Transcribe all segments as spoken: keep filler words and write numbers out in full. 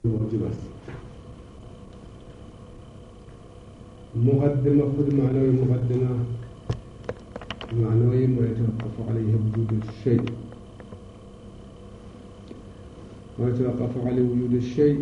واجب است. مقدمه خود معنای مقدمه معنای ما يتوقف عليه وجود الشيء، ما يتوقف عليه وجود الشيء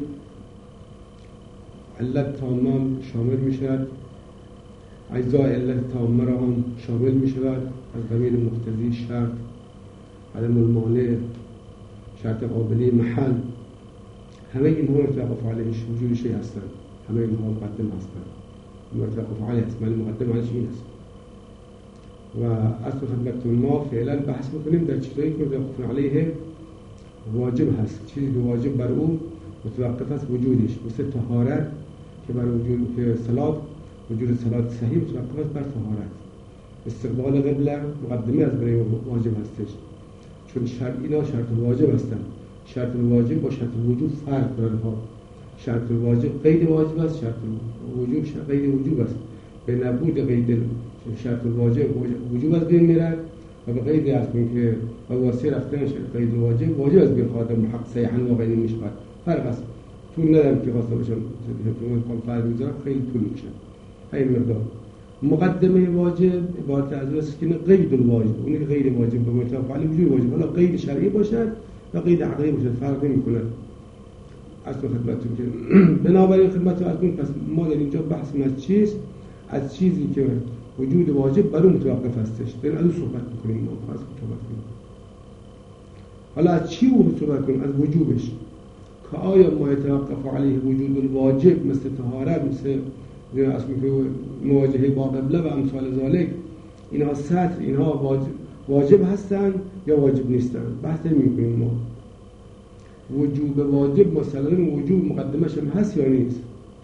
علت تامه شامل می شود، اجزاء علت تامه را هم شامل می شود از قبیل مقتضی، شرط، عدم المانع، شرط قابلی، محل، همه اینها يتوقف عليه وجود شيء هستند، همه اینها مقدم هستند. ما يتوقف عليه است، معنی مقدم عنش این است. و اصل خدمتتون ما فعلا بحث میکنیم در چیزایی که متوقف علیه واجب هست، چیزی که واجب بر او متوقف است وجودش، مثل طهارت که بر وجود که صلات، وجود صلات صحیح متوقف است بر طهارت. استقبال قبله مقدمه از برای واجب هستش، چون شرط اینا شرط واجب هستند. شرط واجب با شرط وجود فرق داره ها. شرط واجب قید واجب است، شرط وجوب قید وجوب است. به نبود قید شرط واجب وجوب از بین میره و به قید از که با واسطه رفتن قید واجب واجب از بین خواهد محقق صحیحا و غیر میشود. فرق است. طول ندارم که خواسته باشم که فرق میذارم، خیلی طول میشه. خیلی مقدار مقدمه واجب عبارت از است که قید الواجب، اون که غیر واجب به متوقف علی وجود واجب، حالا قید شرعی باشد یا قید عقلی باشد فرق نمیکنه. اصل خدمتتون که بنابراین خدمتتون از پس ما در اینجا بحث از چیست؟ از چیزی که وجود واجب بر اون متوقف هستش. در از صحبت میکنیم ما فرض صحبت کنیم. حالا از چی صحبت کنیم؟ از وجوبش. که آیا ما يتوقف علیه وجود الواجب مثل طهارت، مثل اصل مواجهه با قبله و امثال ذالک، اینها سطر، اینها واجب واجب هستند یا واجب نیستند؟ بحث نمی‌کنیم ما. وجوب واجب مثلا وجوب مقدمش هم هست یا نیست؟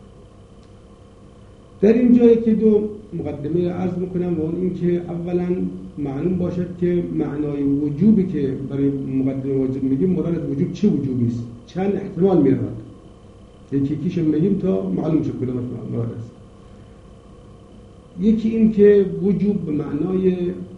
در این جایی که دو مقدمه عرض میکنم و اون این که اولا معلوم باشد که معنای وجوبی که برای مقدمه واجب میگیم مراد از وجوب چه وجوبی است؟ چند احتمال میرود؟ یکی یکیش میگیم تا معلوم شه کدامش مراد است. یکی این که وجوب به معنای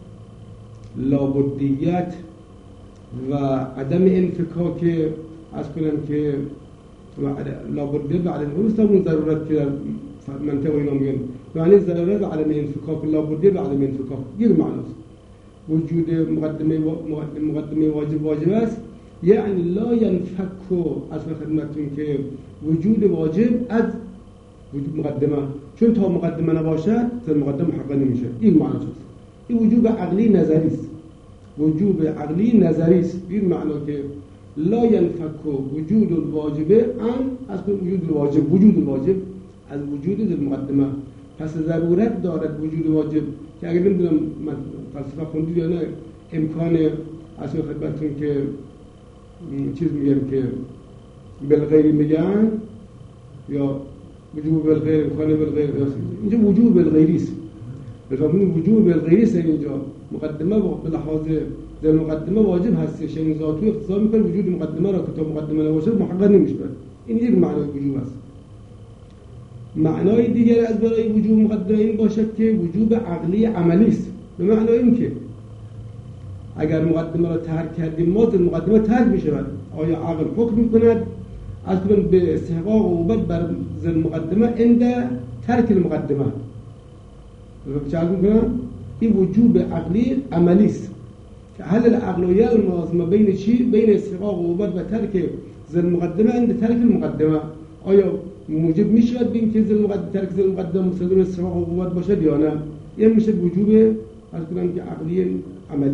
لابدیت و عدم انفکاک، از کنم که لابدیت و عدم انفکاک ضرورت که در منطقه اینا میگن معنی ضرورت و عدم انفکاک، لابدیت و عدم انفکاک یک معناست. وجود مقدمه مقدمه واجب واجب است، یعنی لا ينفک، از خدمتتون که وجود واجب از وجود مقدمه، چون تا مقدمه نباشد تا مقدمه محقق نمیشه. این معناست. این وجوب عقلی نظری است. وجوب عقلی نظری است. این معنا که لا ينفك وجود الواجب عن از وجود الواجب، وجود الواجب از وجود المقدمه. پس ضرورت دارد وجود واجب که اگر نمیدونم من فلسفه خوندید یا نه، امکان اصلا خدمتتون که چیز میگن که بالغیر میگن یا وجوب بالغیر، امکان بالغیر، اینجا وجوب بالغیری است. بفهمید وجوب بالغیری است. اینجا مقدمه به لحاظ در مقدمه واجب هستش، یعنی ذاتی اقتضا میکنه وجود مقدمه را که تا مقدمه نباشه محقق نمیشه. این یک معنای وجوب است. معنای دیگر از برای وجوب مقدمه این باشد که وجوب عقلی عملی است. به معنای این که اگر مقدمه را ترک کردیم ما در مقدمه ترک میشود. آیا عقل حکم میکند از کنون به استحقاق و عقوبت بر ذل مقدمه عند ترک المقدمه؟ چه عرض میکنم؟ این وجوب عقلی عملی است که هل العقل یلزم بین چی؟ بین استحقاق و عقوبت و ترک ذل مقدمه عند ترک المقدمه. آیا موجب میشود بین که ذل مقدمه ترک ذل مقدمه مستلزم استحقاق و عقوبت باشد یا نه؟ این میشه وجوب عرض کنم که عقلی عملی.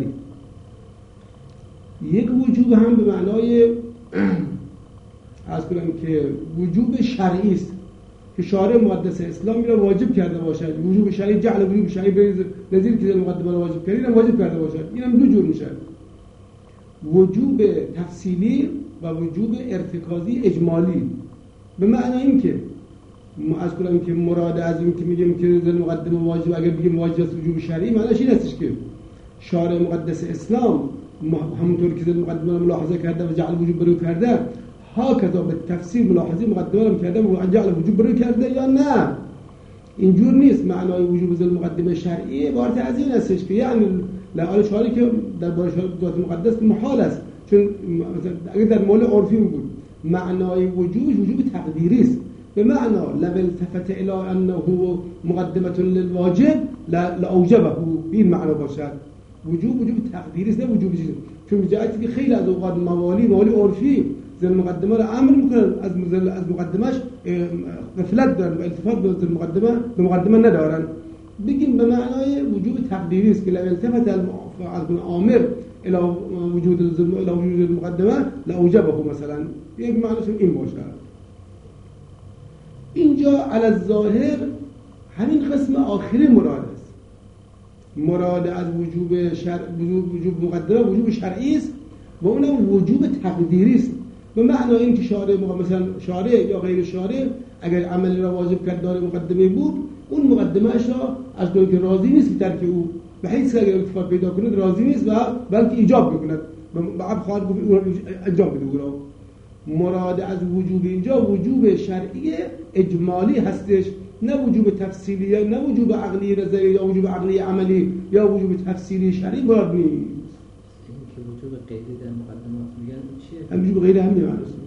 یک وجوب هم به معنای عرض کنم که وجوب شرعی است که شارع مقدس اسلامی را واجب کرده باشد. وجوب شرعی جعل وجوب شرعی به نظیر که مقدمه را واجب کرده واجب کرده باشد. این هم دو جور میشه، وجوب تفصیلی و وجوب ارتکازی اجمالی. به معنای این که از کنم که مراد از این که میگیم که در مقدمه واجب، اگر بگیم واجب است وجوب شرعی، معنیش این است که شارع مقدس اسلام همونطور که در مقدمه را ملاحظه کرده و جعل وجوب برو کرده، ها کذا به تفسیر ملاحظه مقدمه را کرده و جعل وجوب برو کرده یا نه؟ اینجور نیست. معنای وجوب ذل مقدمه شرعی عبارت از این استش که یعنی لعال شارعی که در باره ذات مقدس محال است، چون اگر در مورد عرفی بود معنای وجوب وجوب تقدیری است، به معنا لو التفت الی انه مقدمه للواجب لاوجبه، این معنا باشد. وجوب وجوب تقدیری است، نه وجوب چیزی. چون جهتی که خیلی از اوقات موالی موالی عرفی ذل مقدمه رو امر میکنن، از از مقدمش غفلت دارن و التفات به مقدمه به مقدمه ندارن. بگیم به معنای وجوب تقدیری است که لو التفت الامر الى وجود الى وجود المقدمه لاوجبه، مثلا یک معنیش این باشه. اینجا علی الظاهر همین قسم آخری مراد است. مراد از وجوب شرع وجوب, وجوب مقدمه وجوب شرعی است و اونم وجوب تقدیری است. به معنای اینکه شارع مثلا شارع یا غیر شارع اگر عملی را واجب کرد داره مقدمه بود، اون مقدمه‌اش را از دوی که راضی نیست ترک او به حیث اگر اتفاق پیدا کنه راضی نیست و بلکه ایجاب میکند و عب خواهد گفت انجام بده او را. مراد از وجوب اینجا وجوب شرعی اجمالی هستش، نه وجوب تفصیلی، نه وجوب عقلی نظری یا وجوب عقلی عملی یا وجوب تفصیلی شرعی مراد نیست. این که وجوب قیدی در مقدمات میگن چیه؟ هم وجوب غیر همین معنی است.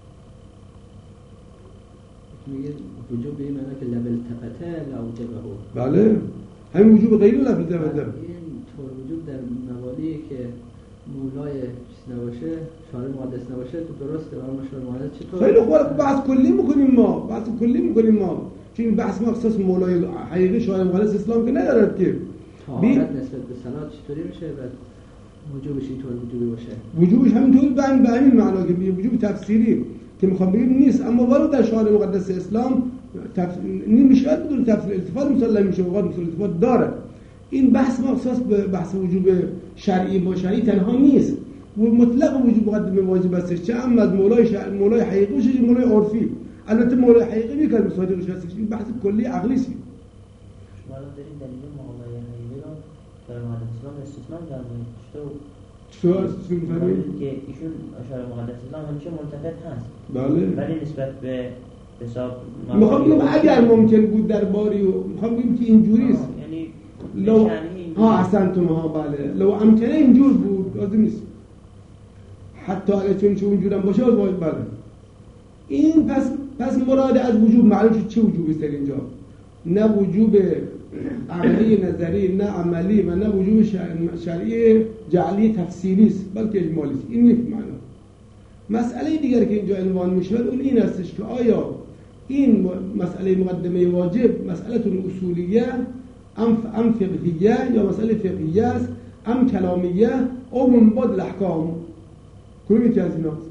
میگه وجوب به این معنی که لو التفت لاوجبه. بله، همین وجوب غیر لو التفت. این طور وجوب در موالی که مولای چیز نباشه، شارع مقدس نباشه تو درسته، اما شارع مقدس چطور؟ خیلی خوب، بحث کلی میکنیم ما، بحث کلی میکنیم ما. چون بحث مخصوص مولای حقیقی شارع مقدس اسلام که ندارد که. طهارت نسبت به صلات چطوری میشه بعد وجوبش اینطور وجوبی باشه؟ وجوبش همینطور به همین به همین معنا که وجوب تفسیری که میخوام بگم نیست، اما وارد در شارع مقدس اسلام تف... نمیشه بدون تفسیر التفات مسلم میشه، وقت مسلم التفات داره. این بحث مخصوص به بحث وجوب شرعی با شرعی تنها نیست، و مطلق وجوب مقدمه واجب است، چه هم از مولای شرع مولای حقیقی چه مولای عرفی. البته مولای حقیقی میگه مصادقش هست، این بحث کلی عقلی است. شما الان دارید دلیل مولای حقیقی رو در مقدس اسلام استثناء کردید. چطور چطور می‌فهمید که ایشون اشاره مقدس اسلام همیشه ملتفت هست؟ بله. ولی نسبت به حساب میخوام بگم اگر ممکن بود در باری و میخوام بگم که اینجوری است، یعنی لو ها احسنتم ها بله، لو امکنه اینجور بود لازم نیست، حتی اگر چون چه اونجورم باشه باید بله. این پس پس مراد از وجوب معلوم شد چه وجوبی است اینجا، نه وجوب عقلی نظری، نه عملی و نه وجوب شرعی جعلی تفصیلی است، بلکه اجمالی است. این یک معنا. مسئله دیگر که اینجا عنوان میشه اون این استش که آیا این مسئله مقدمه واجب مسئله اصولیه ام ام فقهیه یا مسئله فقهیه است ام کلامیه او منباد الاحکام، کدوم یکی از ایناست؟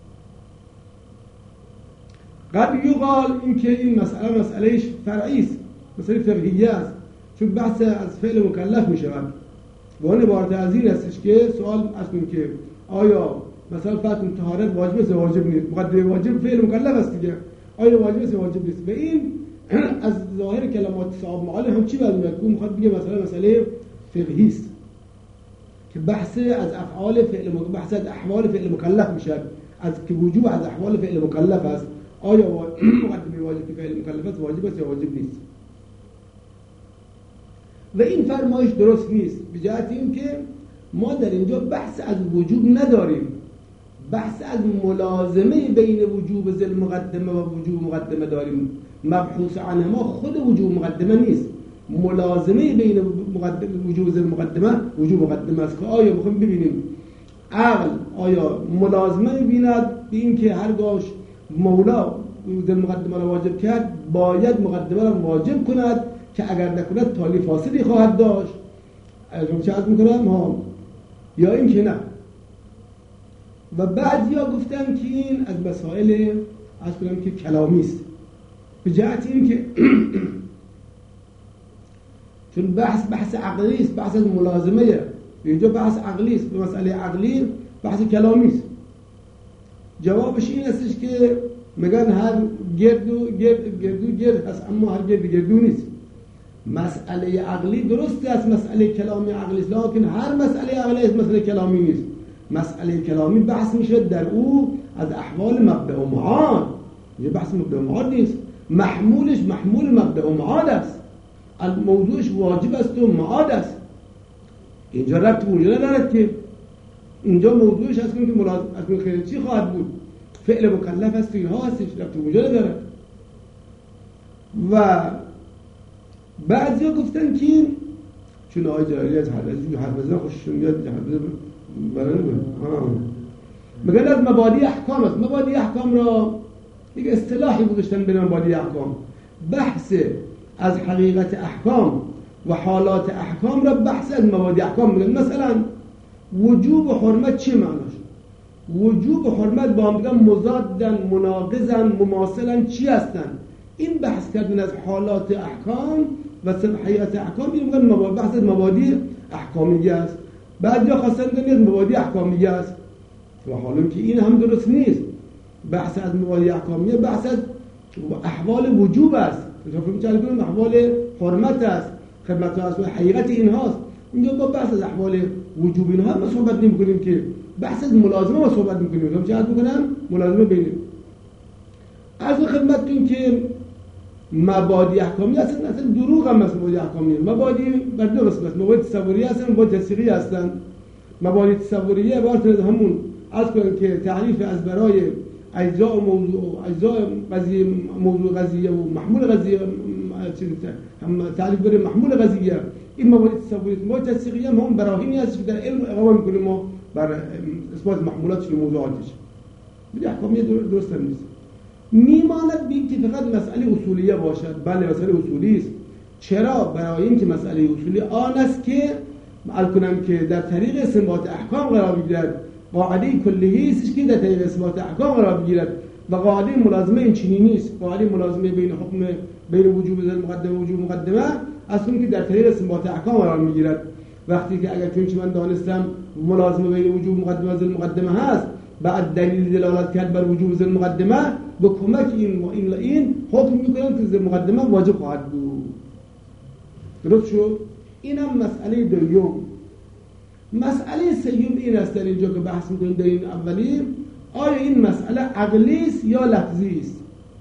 قد یقال این که این مسئله مسئلهش فرعی است، مسئله فقهیه است، چون بحث از فعل مکلف می شود و اون عبارت از این استش که سوال اصلا که آیا مثلا فرض طهارت واجب است واجب نیست، مقدمه واجب فعل مکلف است دیگه، آیا واجب است واجب نیست؟ و این از ظاهر کلمات صاحب معالی هم چی باید میاد؟ اون میخواد بگه مثلا مسئله فقهی است که بحث از افعال فعل بحث از احوال فعل مکلف میشه، از که وجوب از احوال فعل مکلف است، آیا مقدمه واجب که فعل مکلف است واجب است یا واجب نیست؟ و این فرمایش درست نیست، به جهت این که ما در اینجا بحث از وجوب نداریم، بحث از ملازمه بین وجوب ذل مقدمه و وجوب مقدمه داریم. مبحوث عنه ما خود وجوب مقدمه نیست، ملازمه بین وجوب ذل مقدمه وجوب مقدمه است که آیا بخوام ببینیم عقل آیا ملازمه می‌بیند به این که هرگاه مولا ذل مقدمه را واجب کرد باید مقدمه را واجب کند که اگر نکند تالی فاسدی خواهد داشت، از چه عرض میکنم ها، یا این که نه. و بعضیا گفتن که این از مسائل از کنم که کلامی است، به جهت این که چون بحث بحث عقلی است، بحث از ملازمه، اینجا بحث عقلی است، به مسئله عقلی بحث کلامی است. جوابش این استش که میگن هر گردو گرد گردو گرد هست اما هر گرد گردو نیست. مسئله عقلی درسته از مسئله کلامی عقلی است، لکن هر مسئله عقلی است مسئله کلامی نیست. مسئله کلامی بحث میشه در او از احوال مبدأ و معاد، یه بحث مبدأ و معاد نیست، محمولش محمول مبدأ و معاد است، موضوعش واجب است و معاد است. اینجا ربط به اونجا ندارد که اینجا موضوعش از که ملازم از خیلی چی خواهد بود، فعل مکلف است و اینها هستش، ربط اونجا نداره. و بعضیا گفتن که چون آقای جلالی از حلزی حرف بزن خوششون میاد حرف بزن برای میگن از مبادی احکام است. مبادی احکام را یک اصطلاحی گذاشتن به نام مبادی احکام. بحث از حقیقت احکام و حالات احکام را بحث از مبادی احکام میگن. مثلا وجوب و حرمت چی معناش؟ وجوب و حرمت با هم میگن مضادن، مناقضن، مماثلن، چی هستن؟ این بحث کردن از حالات احکام و صلاحیت احکام این میگن بحث از مبادی احکامیه است. بعضیا خواستن بگن مبادی احکامیه است و حالا که این هم درست نیست. بحث از مبادی احکامیه بحث از احوال وجوب است، فهمیدن احوال حرمت است، خدمت است و حقیقت اینهاست. اینجا با بحث از احوال وجوب اینها ما صحبت نمی‌کنیم، که بحث از ملازمه ما صحبت می‌کنیم. من چه می‌کنم؟ ملازمه بینیم. از خدمتتون که مبادی احکامی اصلا اصلا دروغ هم است. مبادی احکامی مبادی بر دو قسم است. مبادی تصوری هستن، مبادی تفسیری هستن. مبادی تصوری عبارت از همون از کنیم که تعریف از برای اجزاء موضوع اجزاء قضیه موضوع قضیه و محمول قضیه هم تعریف برای محمول قضیه. این مبادی تصوری مبادی تفسیری هم همون براهینی هست که در علم اقامه می‌کنیم ما بر اثبات محمولات و موضوعاتش. مبادی احکامی درست نیست. میماند بیم که فقط مسئله اصولیه باشد. بله مسئله اصولی است. چرا؟ برای این که مسئله اصولی آن است که معل کنم که در طریق استنباط احکام قرار بگیرد. قاعده کلیه است که در طریق استنباط احکام قرار بگیرد و قاعده ملازمه این چنینی نیست. قاعده ملازمه بین حکم بین وجوب ذل مقدمه و وجوب مقدمه اصلا که در طریق استنباط احکام قرار میگیرد. وقتی که اگر چون من دانستم ملازمه بین وجوب مقدمه و ذل مقدمه هست، بعد دلیل دلالت کرد بر وجوب ذل مقدمه، به کمک این این این حکم میکنن که ذل مقدمه واجب خواهد بود. درست شد؟ اینم مسئله دوم. مسئله سوم این است در اینجا که بحث میکنیم در این اولی، آیا این مسئله عقلی است یا لفظی است؟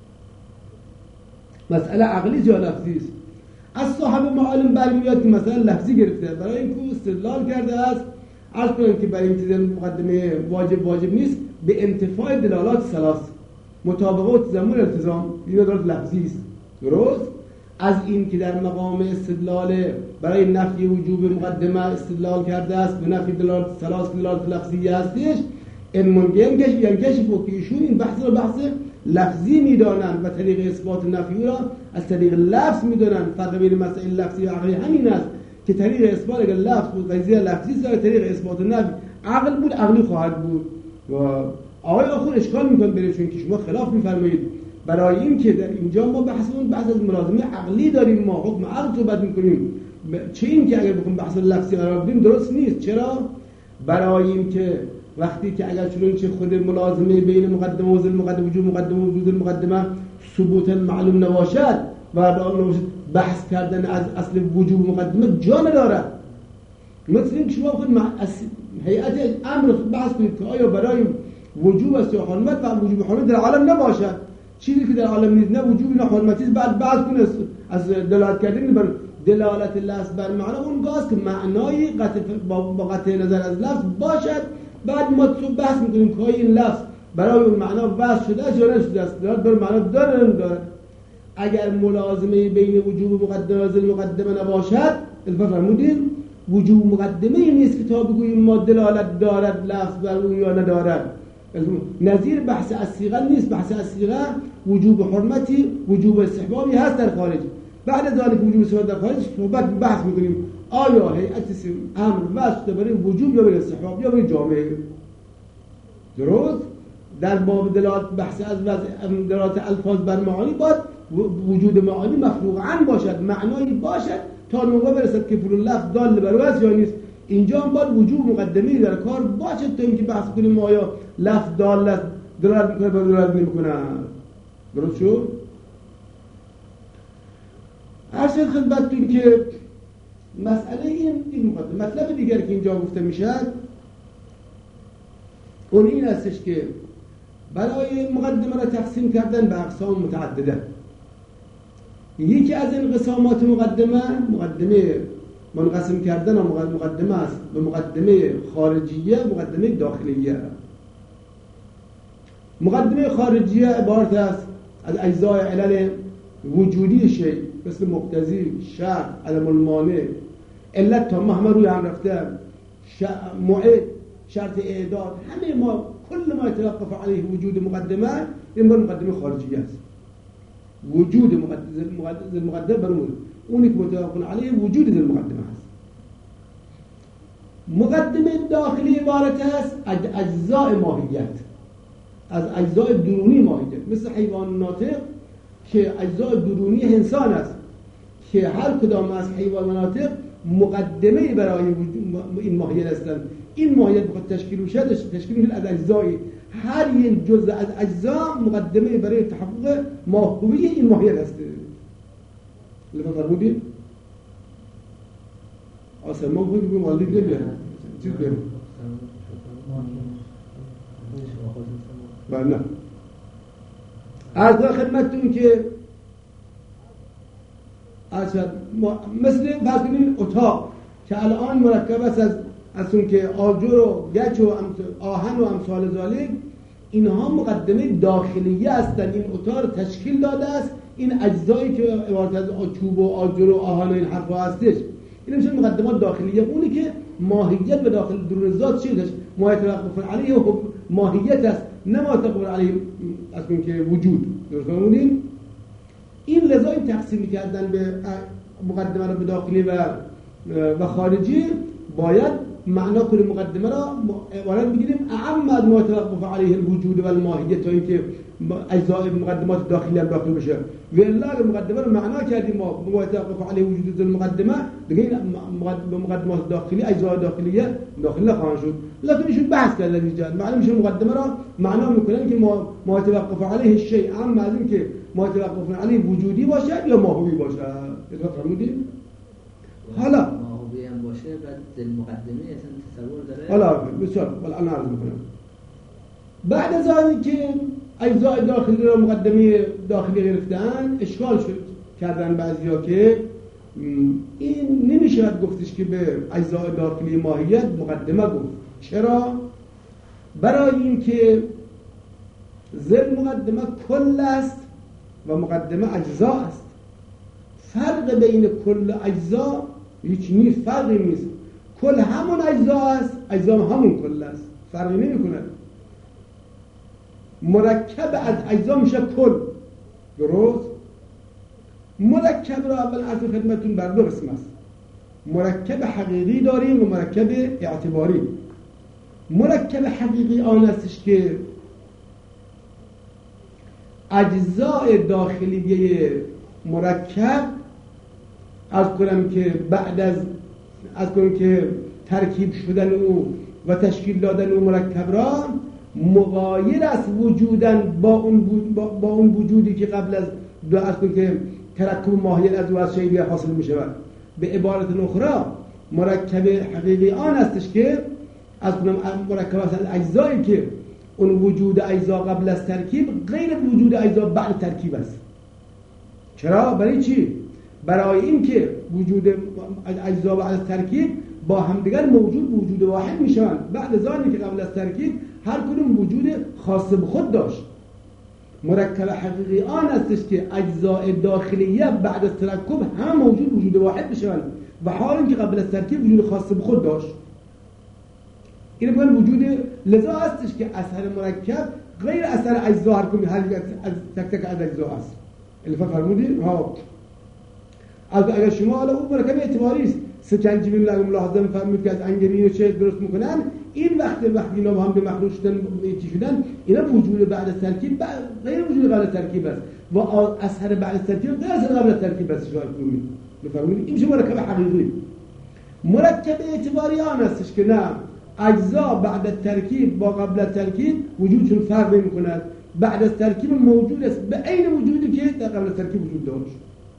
مسئله عقلی است یا لفظی است؟ از صاحب معالم برمیاد که مسئله لفظی گرفته، برای اینکه استدلال کرده است عرض کنیم که برای امتیاز مقدمه واجب واجب نیست به انتفاع دلالات ثلاث، مطابقه و تضمن التزام. این دلالات لفظی است. درست؟ از این که در مقام استدلال برای نفی وجوب مقدمه استدلال کرده است به نفی دلالات ثلاث دلالات لفظی هستش، این منگم کش ینکش فوقیشون این بحث را بحث لفظی میدانند و طریق اثبات نفی را از طریق لفظ میدانند. فرق بین مسائل لفظی و عقلی همین است که طریق اثبات اگر لفظ بود قضیه لفظی است، طریق اثبات نفی عقل بود عقلی خواهد بود. و آقای آخر اشکال میکنه بره، چون که شما خلاف میفرمایید. برای این که در اینجا ما بحثمون بحث از ملازمه عقلی داریم، ما حکم عقل صحبت میکنیم، چه این که اگر بخوام بحث لفظی قرار بدیم درست نیست. چرا؟ برای این که وقتی که اگر چون چه خود ملازمه بین مقدمه و ذل مقدمه وجود مقدمه و وجود مقدمه ثبوت معلوم نباشد و بحث کردن از اصل وجود مقدمه جا نداره. مثل این که شما خود هیئت امر بحث کنید که آیا برای وجوب است یا حرمت و وجوب حرمت در عالم نباشد، چیزی که در عالم نیست نه وجوب نه حرمتی است، بعد بحث کنید از دلالت کردن بر دلالت لفظ بر معنا، اون گاز که معنای قطع با قطع نظر از لفظ باشد، بعد ما تو بحث میکنیم که این لفظ برای اون معنا وضع شده است یا نشده است، دلالت بر معنا داره یا نداره. اگر ملازمه بین وجوب مقدمه و ذل مقدمه نباشد، البته فرمودیم وجوب مقدمه این نیست که تا بگوییم ما دلالت دارد لفظ بر اون یا ندارد. نظیر بحث الصیغه نیست. بحث الصیغه وجوب حرمتی وجوب استحبابی هست در خارج. بعد از آنکه وجوب استحباب در خارج صحبت بحث میکنیم آیا هیئت امر واسطه برای وجوب یا برای استحباب یا برای جامعه. درست؟ در باب دلالت بحث از دلالت الفاظ بر معانی باید وجود معانی مفروغاً باشد، معنایی باشد تا موقع برسد که فلان لفظ دال بر وجه یا نیست. اینجا هم باید وجوب مقدمه‌ای در کار باشد تا اینکه بحث کنیم آیا لفظ دال است دلالت میکنه یا دلالت نمیکنه. درست شد؟ عرض خدمتتون که مسئله این این مقدمه. مطلب دیگر که اینجا گفته میشه اون این هستش که برای مقدمه را تقسیم کردن به اقسام متعدده. یکی از این قسمات مقدمه مقدمه منقسم کردن مقدمه است به مقدمه خارجیه مقدمه داخلیه. مقدمه خارجیه عبارت است از اجزای علل وجودی شی مثل مقتضی، شرط، عدم المانع، علت تا ما همه روی هم رفته، موعد، شرط اعداد، همه ما کل ما يتوقف عليه وجود مقدمه این مقدمه خارجیه است. وجود مقدمه مقدمه برمون اونی که متوقف علیه وجود ذی المقدمه است. مقدمه داخلی عبارت است از اجزاء ماهیت، از اجزاء درونی ماهیت، مثل حیوان ناطق که اجزاء درونی انسان است که هر کدام از حیوان ناطق مقدمه برای این ماهیت هستند. این ماهیت بخواد تشکیل بشه تشکیل میشه از اجزای، هر یک جزء از اجزا مقدمه برای تحقق ماهوی این ماهیت هست. لطفا فرمودید اصلا ما خود بگیم والدی بگیم چیز بگیم بله. عرض خدمتتون که مثل فرض کنید اتاق که الان مرکب است از از اون که آجر و گچ و آهن و امثال ذالک، اینها مقدمه داخلیه هستند. این اتاق تشکیل داده است این اجزایی که عبارت از چوب و آجر و آهن و این حرفا هستش، این میشه مقدمات داخلیه. اونی که ماهیت به داخل درون ذات چیه داشت ماهیت توقف علیه و ماهیت است، نه ما توقف علیه از اون که وجود. درست فهمیدین؟ این لذا این تقسیم کردن به مقدمه رو به داخلی و و خارجی باید معنا کل مقدمه را عبارت بگیریم اعم از ما توقف علیه الوجود و الماهیت تا اینکه اجزای مقدمات داخلی هم داخل بشه. و الا مقدمه رو معنا کردیم ما ما توقف علیه وجود المقدمه دیگه این مقدمات داخلی اجزای داخلیه داخل نخواهند شد. لكن ایشون بحث کردن اینجا معلوم میشه مقدمه را معنا میکنن که ما ما توقف علیه شیء اما از اینکه ما توقف علیه وجودی باشد یا ماهوی باشد. اضافه فرمودید؟ حالا ماهوی هم باشه بعد ذل مقدمه اصلا تصور داره. حالا بسیار ولی الان عرض میکنم بعد از آنی که اجزای داخلی را مقدمه داخلی گرفتن اشکال شد کردن بعضیا که این نمیشه گفتش که به اجزای داخلی ماهیت مقدمه گفت. چرا؟ برای اینکه ذل مقدمه کل است و مقدمه اجزا است. فرق بین کل اجزا هیچ نیست، فرقی نیست. کل همون اجزا است، اجزا همون کل است، فرقی نمی کند. مرکب از اجزا میشه کل. درست؟ مرکب را اول عرض خدمتون بر دو قسم است. مرکب حقیقی داریم و مرکب اعتباری. مرکب حقیقی آن استش که اجزای داخلیه مرکب از کنم که بعد از از کنم که ترکیب شدن او و تشکیل دادن او مرکب را مغایر است وجودن با اون با, با اون وجودی که قبل از دو از کنم که ترکب ماهیت از او از شیء حاصل می شود. به عبارت اخرى مرکب حقیقی آن استش که از کنم مرکب است از اجزایی که اون وجود اجزا قبل از ترکیب غیر وجود اجزا بعد ترکیب است. چرا؟ برای چی؟ برای اینکه وجود اجزا بعد از ترکیب با همدیگر موجود وجود واحد میشوند. بعد از آنی که قبل از ترکیب هر کدوم وجود خاص به خود داشت. مرکب حقیقی آن استش که اجزاء داخلیه بعد از ترکب هم موجود وجود واحد میشوند و حال اینکه قبل از ترکیب وجود خاص به خود داشت. این میگن وجود لذا هستش که اثر مرکب غیر اثر اجزا هر کدوم هر از تک تک از اجزا است. الفا فرمودید؟ ها اگر شما حالا اون مرکب اعتباری است سکنجی می‌بینید ملاحظه می‌فرمایید که از انگبین و چه درست میکنن این وقت وقتی اینا با هم به مخلوط شدن چی شدن اینا وجود بعد از ترکیب غیر وجود قبل از ترکیب است و اثر بعد از ترکیب غیر اثر قبل از ترکیب است. شما می‌فرمایید این میشه مرکب حقیقی. مرکب اعتباری آن استش که نه اجزا بعد از ترکیب با قبل از ترکیب وجودشون فرق نمی‌کند، بعد از ترکیب موجود است به عین وجودی که در قبل از ترکیب وجود داشت.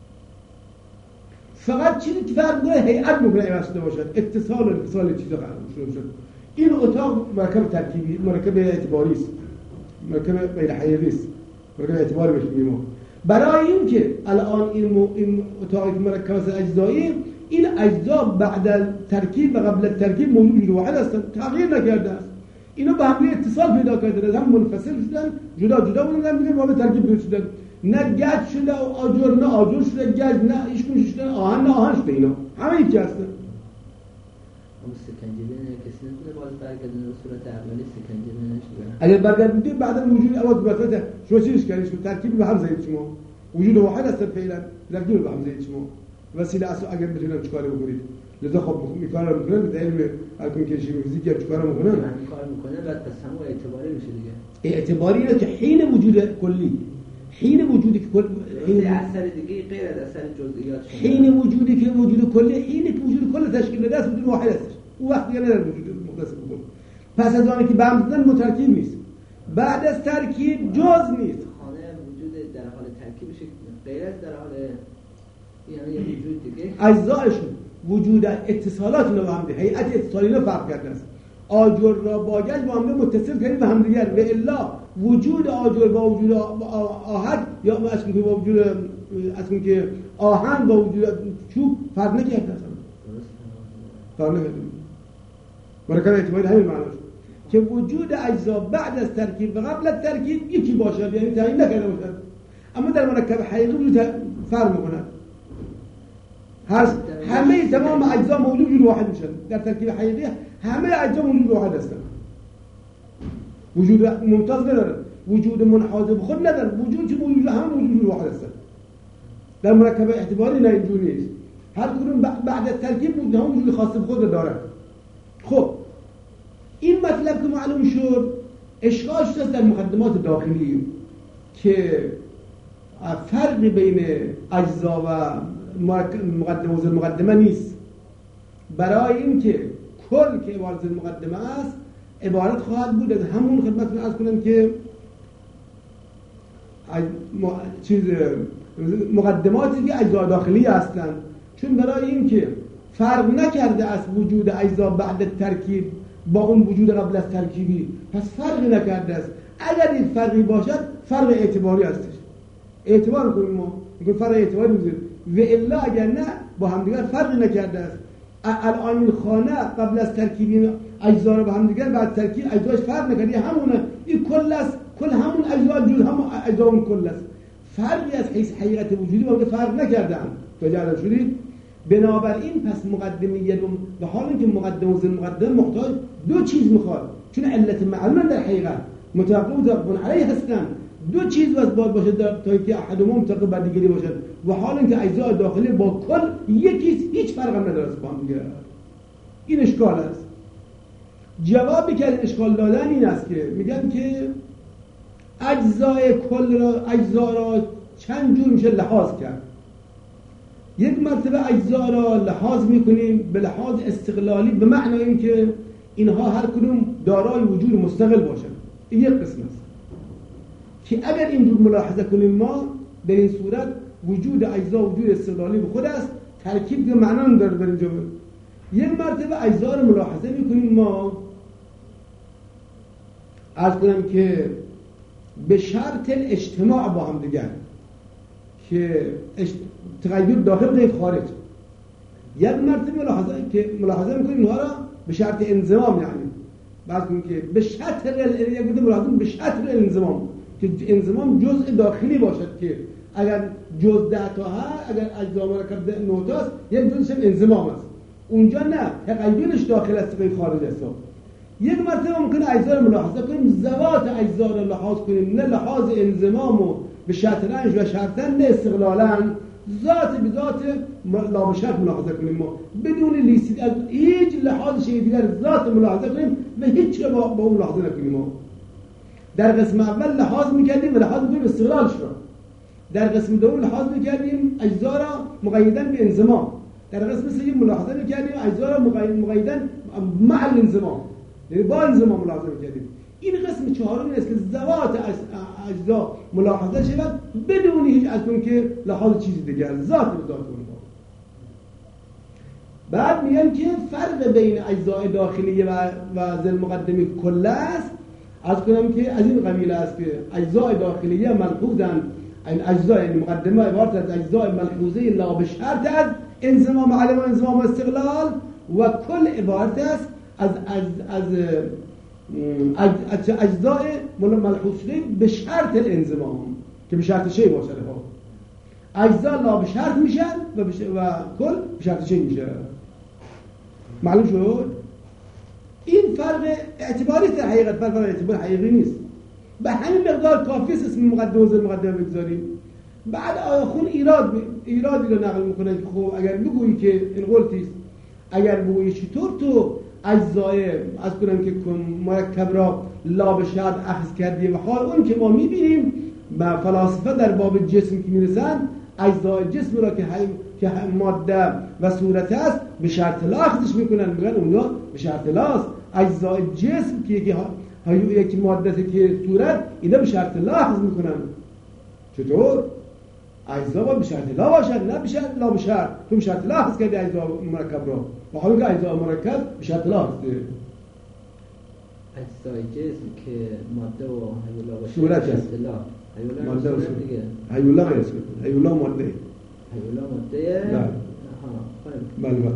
فقط چیزی که فرق داره هیئت ممکنه عوض شده باشد، اتصال و انفصال چیزا قرار باشد. این اتاق مرکب ترکیبی مرکب اعتباری است، مرکب غیر حقیقی است، مرکب اعتباری بهش میگیم. برای اینکه الان این این اتاقی که مرکب از اجزایی این اجزا بعد از ترکیب و قبل از ترکیب موجود واحد هستند، تغییر نکرده است. اینا با هم اتصال پیدا کردن، هم منفصل شدن، جدا جدا بودن دیگه با ترکیب درست شدن. نه گچ شده آجر، نه آجر شده گچ، نه ایشون شده آهن، نه آهن شده. اینا همه یکی هستن. اما سکنجبین کسی نمیتونه باز برگردن به صورت اولی سکنجبینش بگن. اگر برگردید بعد وجود اول بساطه شو چیز کردیش ترکیب به هم زید شما. وجود واحد است فعلا، ترکیب به هم زید شما. وسیله اصلا اگر بتونن چیکار بکنید. لذا خب میکارم میکنن به علم علم کشی فیزیک یا چیکار میکنن؟ همین کار میکنه بعد پس هم اعتباری میشه دیگه. اعتباری اینه که حین وجود کلی، حین وجودی که کل حین اثر دیگه غیر از اثر جزئیات شده. حین وجودی که وجود کلی، حین که وجود کل تشکیل داده است وجود واحد است. اون وقت دیگه نداره وجود مختص بکن. پس از آنکه به هم زدن مترکیب نیست. بعد از ترکیب جز نیست. خانه وجود در حال ترکیبش غیر از در حال یعنی یه وجود دیگه اجزایشون وجود اتصالات اینا با هم دیگه، هیئت اتصالی اینا فرق کرده است. آجر را با گچ با هم متصل کردیم به هم دیگر و الا وجود آجر با وجود آهن یا اصلا که با وجود اصلا که آهن با وجود چوب فرق نکرده است. فرق نکرده. مرکب اعتباری همین معناست که وجود اجزا بعد از ترکیب و قبل از ترکیب یکی باشد، یعنی تعیین نکرده باشد. اما در مرکب حقیقی وجود فرق می‌کند. هست همه تمام اجزا موجود وجود واحد میشن. در ترکیب حقیقی همه اجزا موجود واحد هستند. وجود ممتاز ندارن، وجود منحاز به خود ندارن، وجود چه موجود همه موجود واحد هستند. در مرکب اعتباری نه اینجوری نیست. هر کدوم بعد از ترکیب وجود هم وجود خاص به خود دارن. خب این مطلب که معلوم شد، اشکال شده در مقدمات داخلی که فرقی بین اجزا و مقدمه و مقدمه نیست. برای اینکه کل که عبارت مقدمه است عبارت خواهد بود از همون خدمتتون عرض کنم که چیز مقدماتی که اجزا داخلی هستند، چون برای اینکه فرق نکرده است وجود اجزا بعد ترکیب با اون وجود قبل از ترکیبی، پس فرقی نکرده است. اگر این فرقی باشد فرق اعتباری هستش، اعتبار کنیم ما میگن فرق اعتباری میذاریم و الا اگر نه با همدیگر فرقی نکرده است. الان این خانه قبل از ترکیبی اجزا رو با همدیگر بعد ترکیب اجزاش فرق نکرده، همونه، این کل است، کل همون اجزا جز همون اجزا اون کل است. فرقی از حیث حقیقت وجودی با فرق نکردن. توجه شدید؟ بنابراین پس مقدمه و حال اینکه مقدمه و ضمن مقدمه محتاج دو چیز میخواد، چون علت معلومه در حقیقت متوقف و متوقف علیه هستن. دو چیز باید باشه تا که احدهما متوقف بر دیگری باشد و حال اینکه اجزای داخلی با کل یکی هیچ فرق هم نداره با هم دیگه. این اشکال است. جوابی که اشکال دادن این است که میگن که اجزای کل را اجزا را چند جور میشه لحاظ کرد. یک مرتبه اجزا را لحاظ میکنیم به لحاظ استقلالی، به معنی اینکه اینها هر کدوم دارای وجود مستقل باشند. این یک قسم است که اگر اینجور ملاحظه کنیم ما در این صورت وجود اجزا وجود استقلالی به خود است، ترکیب که معنا نداره در اینجا. یک مرتبه اجزا را ملاحظه میکنیم ما، عرض کنم که به شرط اجتماع با هم دیگر که تغییر داخل غیر خارج. یک مرتبه ملاحظه که ملاحظه میکنیم اینها را به شرط انضمام، یعنی بعض میگن که به شرط یک مرتبه ملاحظه به شرط انضمام که انضمام جزء داخلی باشد که اگر جزء ده تا هست، اگر اجزا مرکب نه تا است، یک جزءش انضمام است. اونجا نه، تغییرش داخل است غیر خارج است. یک مرتبه ممکنه اجزا رو ملاحظه کنیم، ذوات اجزا رو لحاظ کنیم، نه لحاظ انضمام و به شرطنش و شرطن، نه استقلالا، ذات به ذات لا به شرط ملاحظه کنیم ما بدون لیست از هیچ لحاظ شیء دیگر ذات ملاحظه کنیم و هیچ با, با اون ملاحظه نکنیم. ما در قسم اول لحاظ میکردیم و لحاظ میکنیم استقلالش را، در قسم دوم لحاظ میکردیم اجزا را مقیداً به انضمام، در قسم سوم ملاحظه میکردیم اجزا را مقیداً مع الانضمام، یعنی با انضمام ملاحظه میکردیم. این قسم چهارم است که ذوات اجزا ملاحظه شود بدون هیچ از اون که لحاظ چیزی دیگر، ذات به ذات اونها. بعد میگن که فرق بین اجزای داخلی و و ضمن مقدمه کل است. از کنم که از این قبیل است که اجزای داخلیه ملحوظند، این اجزای مقدمه عبارت از اجزای ملحوظه لا به شرط از انضمام علم و انضمام و استقلال، و کل عبارت است از از از اجزاء ملحوظه به شرط الانضمام که به شرط شی باشه ها. اجزا لا به شرط میشن و, بش... و کل به شرط شی میشه. معلوم شد؟ این فرق اعتباری در حقیقت فرق اعتبار حقیقی نیست. به همین مقدار کافی است اسم مقدمه و مقدمه بگذاریم. بعد آخون ایراد ب... ایرادی رو نقل میکنه که خب اگر بگویی که این غلطی است، اگر بگویی چطور تو اجزای از کنم که مرکب را لا به شرط اخذ کردی و حال اون که ما میبینیم با فلاسفه در باب جسم که میرسن اجزای جسم را که که ماده و صورت است به شرط لا اخذش میکنن، میگن اونها به شرط لا است. اجزای جسم که یکی یکی ماده که صورت اینا به شرط لا اخذ میکنن. چطور؟ اجزا با به شرط لا باشد، نه به شرط لا به شرط. تو به شرط لا اخذ کردی اجزا مرکب را و حالا که اجزا مرکب به شرط لا اخذ. اجزای جسم که ماده و هیولا باشه صورت است. هیولا ماده و صورت صورت دیگه. هیولا غیر صورت. هیولا ماده. هیولا ماده. بله. آها. بله بله.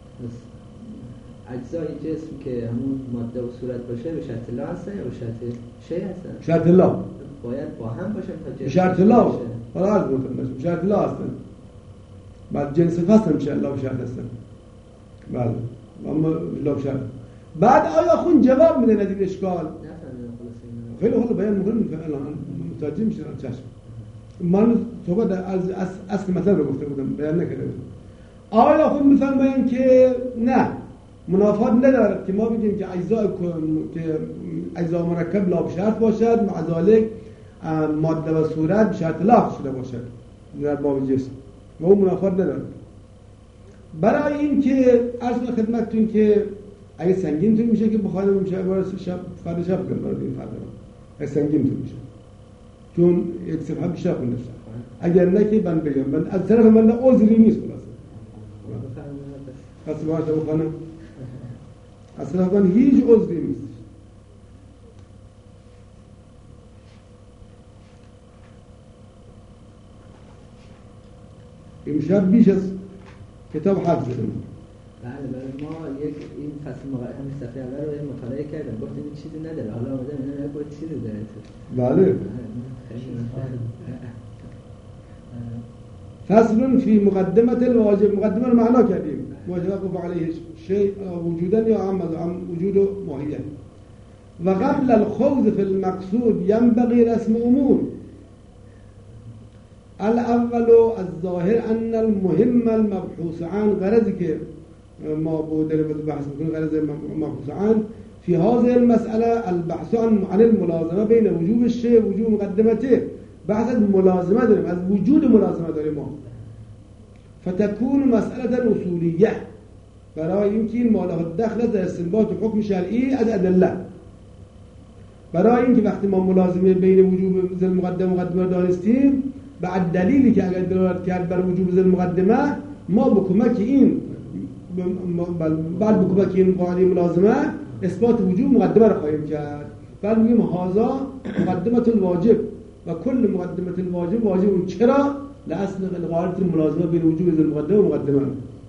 اجزای جسم که همون ماده و صورت باشه به شرط لا هستن یا به شرط شی هستن؟ شرط لا. باید با هم باشن تا جسم. شرط لا. حالا عرض می‌کنم شرط لا هستن. بعد جنس فصل میشه لا به شرط هستن. بله. اما لا به شرط. بعد آیا خون جواب میده ندید اشکال؟ خیلی حالا بیان مهم الان متوجه میشن چشم. من صحبت از اصل مطلب رو گفته بودم بیان نکرده بودم. آیا خود میفرماییم که نه منافات ندارد که ما بگیم که اجزا که اجزا مرکب لا به شرط باشد، مع ذلک ماده و صورت به شرط لا شده باشد در باب جسم و اون منافات ندارد. برای این که عرض خدمتتون که اگه سنگین تون میشه که بخواد میشه واسه شب فردا شب کنه برای این فردا اگه سنگین تون میشه چون یک صفحه بیشتر خونده شد. اگر نه که من بگم من از طرف من عذری نیست خلاصه پس باشه بخونم از طرف من هیچ عذری نیست. امشب بیش از کتاب حفظ زدم. بله بله ما یک این فصل مقاله همین صفحه اول رو مطالعه کردم گفتیم این چیزی نداره حالا آمدم اینا یک بود چیزی داره. بله. فصل فی مقدمه الواجب مقدمه رو معنا کردیم واجب وقف علیه شیء وجودا یا عم عم وجود ماهیه و قبل الخوض فی المقصود ينبغي رسم امور. الاول الظاهر ان المهم المبحوث عن غرضی که ما بود در بحث میکنیم غرض مبحوث عن في هذه المسألة البحث عن عن الملازمه بین وجوب الشيء و وجوب مقدمته. بحث از ملازمه داریم از وجود ملازمه داریم ما. فتكون مسألة اصولیه برای اینکه این ماله دخل در استنباط حکم شرعی از ادله. برای اینکه وقتی ما ملازمه بین وجوب ذل مقدمه و مقدمه دانستیم بعد دلیلی که اگر دلالت کرد بر وجوب ذل مقدمه ما به کمک این بعد به کمک این قاعده ملازمه اثبات وجوب مقدمه را خواهیم کرد. بعد میگیم هذا مقدمه الواجب و کل مقدمه الواجب واجب. چرا؟ لاصل قاعده الملازمه بین وجوب ذل مقدمه و مقدمه.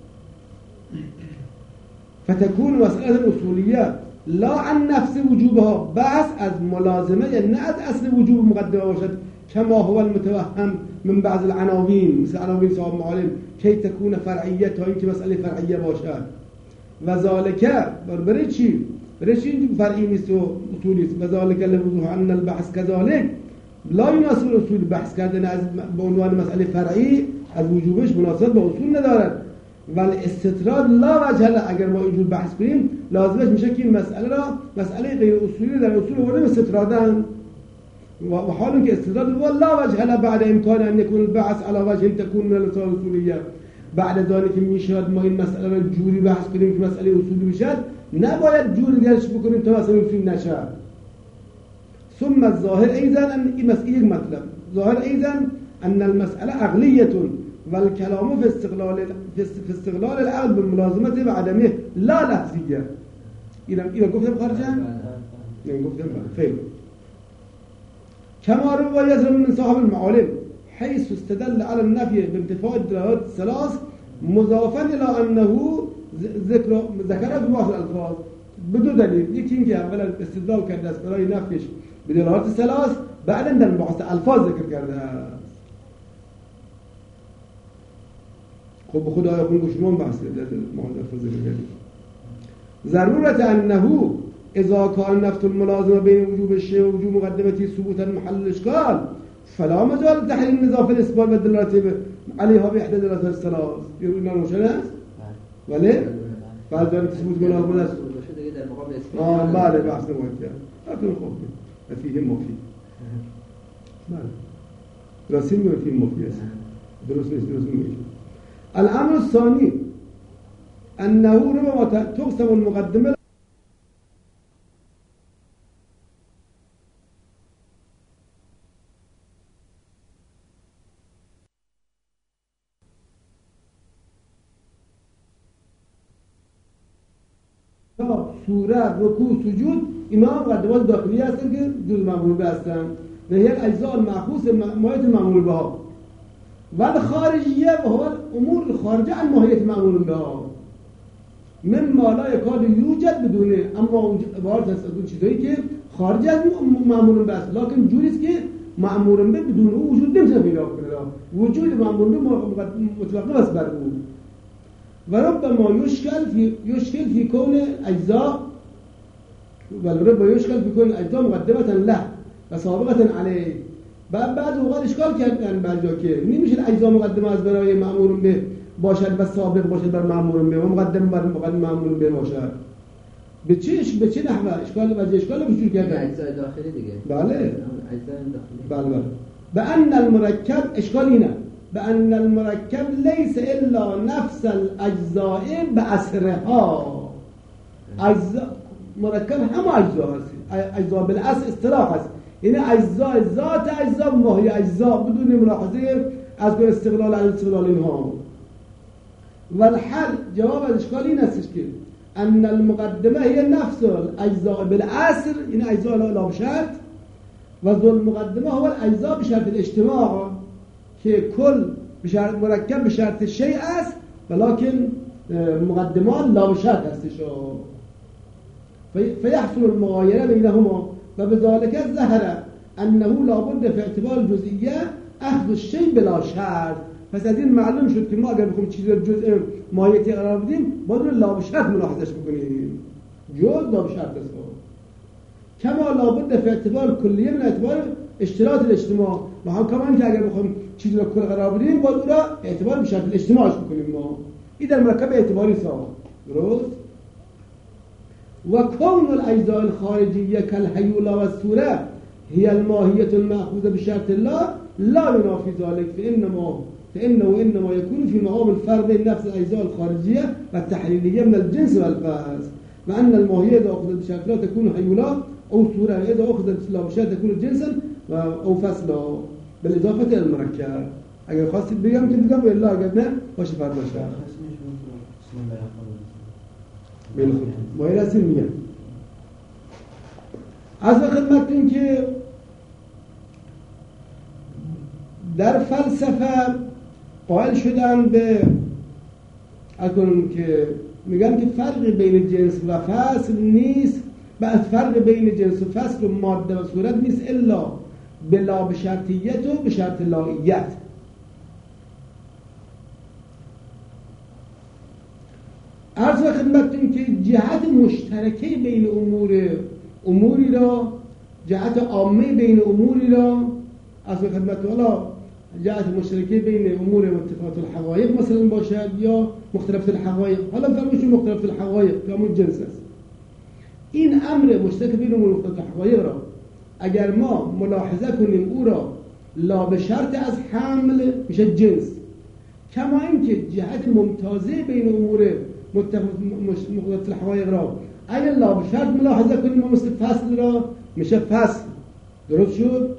فتكون مسألة اصولیه لا عن نفس وجوبها بحث از ملازمه یعنی نه از اصل وجوب مقدمه باشد كما هو المتوهم من بعض العناوين مثل عناوين صاحب معالم كي تكون فرعیه تا اینکه مسئله فرعیه باشد و ذالک برای چی؟ برای چی فرعی نیست و اصولی است؟ و ذالک لوضوح ان البحث كذلك لا يناسب اصول بحث کردن از به عنوان مسئله فرعی از وجوبش مناسبت با اصول ندارد. ولی استطراد لا وجه له. اگر ما اینجور بحث کنیم لازمش میشه که این مسئله را مسئله غیر اصولی در اصول آورده استطرادن و حال که استطراد لا وجه له بعد امکان ان يكون البحث على وجه تكون من الرسائل الاصوليه. بعد ذلك که میشد ما این مسئله را جوری بحث کنیم که مسئله اصولی بشه نباید جوری درش بکنیم تا مسئله اصولی نشه. ثم الظاهر ايضا ان این مسئله مطلب ظاهر ايضا ان المساله عقليه والكلام في استقلال في استقلال العقل بالملازمه وعدمه لا لفظيه. اینا اینا گفتم خارجه نه گفتم فعل كما روى من صاحب المعالم حيث استدل على النفي بانتفاء الدلالات الثلاث مضافا الى انه ذكر ذكر في بعض الالفاظ به دو دلیل. یکی اینکه اولا استدلال کرده است برای نفیش به دلالات ثلاث، بعدا در مباحث الفاظ ذکر کرده است. خب به خدا آیه خون شما بحث در مباحث الفاظ ذکر کردیم. ضرورت انه اذا کان نفت الملازمه بین وجوب الشیء و وجوب مقدمتی ثبوتا محل الاشکال فلا مجال تحلیل نظافه الاثبات و دلالات علیها به احدى دلالات الثلاث. اینا روشن است؟ ولی بعد داریم ثبوت ملازمه است. آه بله بحث نماید کرد. لكن خوب فيه مفید. بله. درستی میگه فيه مفید است. درست نیست، درست میگه. الامر الثاني انه ربما تقسم المقدمه صورت، رکوع، سجود اینا مقدمات داخلی هستن که جز معمول به هستن و یک اجزاء مخصوص ماهیت معمول به ها و خارجیه و هو امور خارجه عن ماهیت معمول به ها مما لا یکاد یوجد بدونه، اما عبارت هست از اون چیزایی که خارج از معمول به است، لکن جوریست که معمول به بدون او وجود نمیشه پیدا کنه. وجود معمول به متوقف است بر او و ربما یشکل فی یشکل فی کون اجزاء و ربما یشکل فی کون اجزاء مقدمه له و سابقه علیه. بعد بعد اوقات اشکال کردن برجا که نمیشه اجزاء مقدمه از برای مأمور به باشد و سابق باشد بر مأمور به و مقدم بر مقدم مأمور به باشد. به چه به چه نحوه اشکال و اشکال وجود کردن اجزاء داخلی دیگه. بله اجزاء داخلی. بله بله. بأن المرکب اشکال اینه بأن المركب ليس إلا نفس الأجزاء بأسرها. أجزاء مركب هم أجزاء أجزاء بالأسر اصطلاح است، یعنی اجزاء ذات اجزاء ماهی اجزاء بدون ملاحظه از استقلال عن استقلال اینها. و الحل جواب از اشکال این است که ان المقدمه هي نفس الاجزاء بالأسر، یعنی اجزاء لا بشرط، و ذو المقدمه هو الاجزاء بشرط الاجتماع که کل بشرط مرکب به شرط شیء است ولكن مقدمات لا بشرط هستش. فيحصل المغايره بينهما و بذلك ظهر انه لابد في اعتبار الجزئيه اخذ الشيء بلا شرط. پس از این معلوم شد که ما اگر بخوام چیز جزء ماهیتی قرار بدیم باید لا بشرط ملاحظش بکنیم. جز لا بشرط است. کما لابد في اعتبار کلیه من اعتبار اشتراط الاجتماع. ما هم کمان که اگر بخوام چیزی رو کل قرار بدیم باید اون را اعتبار به شرط الاجتماعش بکنیم. ما این در مرکب اعتباری سا درست. و کون الاجزاء الخارجیه کالهیولا و الصوره هي الماهیت المأخوذه بشرط الله لا ينافي ذلك فانما فانه انما يكون في مقام الفرق بين نفس الاجزاء الخارجيه والتحليليه من الجنس والفاز، وان الماهيه اذا اخذت بشرط لا تكون هيولا او صوره، اذا اخذت بشرط تكون جنسا او فصلا بالاضافه الى المركب. اگر خواستید بگم که بگم الا اگر نه باشه فرض باشه. بله خود ما رسیم میگم از خدمتتون که در فلسفه قائل شدن به اکنون که میگن که فرق بین جنس و فصل نیست، بعد فرق بین جنس و فصل و ماده و صورت نیست الا بلا بشرطیت و بشرط لاییت. عرض خدمتتون که جهت مشترکه بین امور اموری را، جهت عامه بین اموری را عرض خدمتتون، حالا جهت مشترکه بین امور متفاوت الحقایق مثلا باشد یا مختلف الحقایق، حالا فرمایش مختلف الحقایق که همون جنس است. این امر مشترک بین امور مختلف الحقایق را اگر ما ملاحظه کنیم او را لا به شرط از حمل میشه جنس، کما اینکه جهت ممتازه بین امور مختلف الحقایق را اگر لا به شرط ملاحظه کنیم ما مثل فصل را میشه فصل. درست شد؟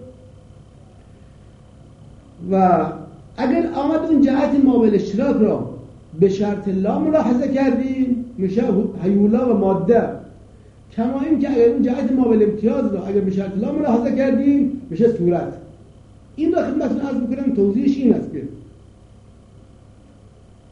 و اگر آمد اون جهت مابل اشتراک را به شرط لا ملاحظه کردیم میشه هیولا و ماده، کما این که اگر اون جهت مابل امتیاز را اگر به شرط لا ملاحظه کردیم میشه صورت. این را خدمتتون عرض میکنم توضیحش این است که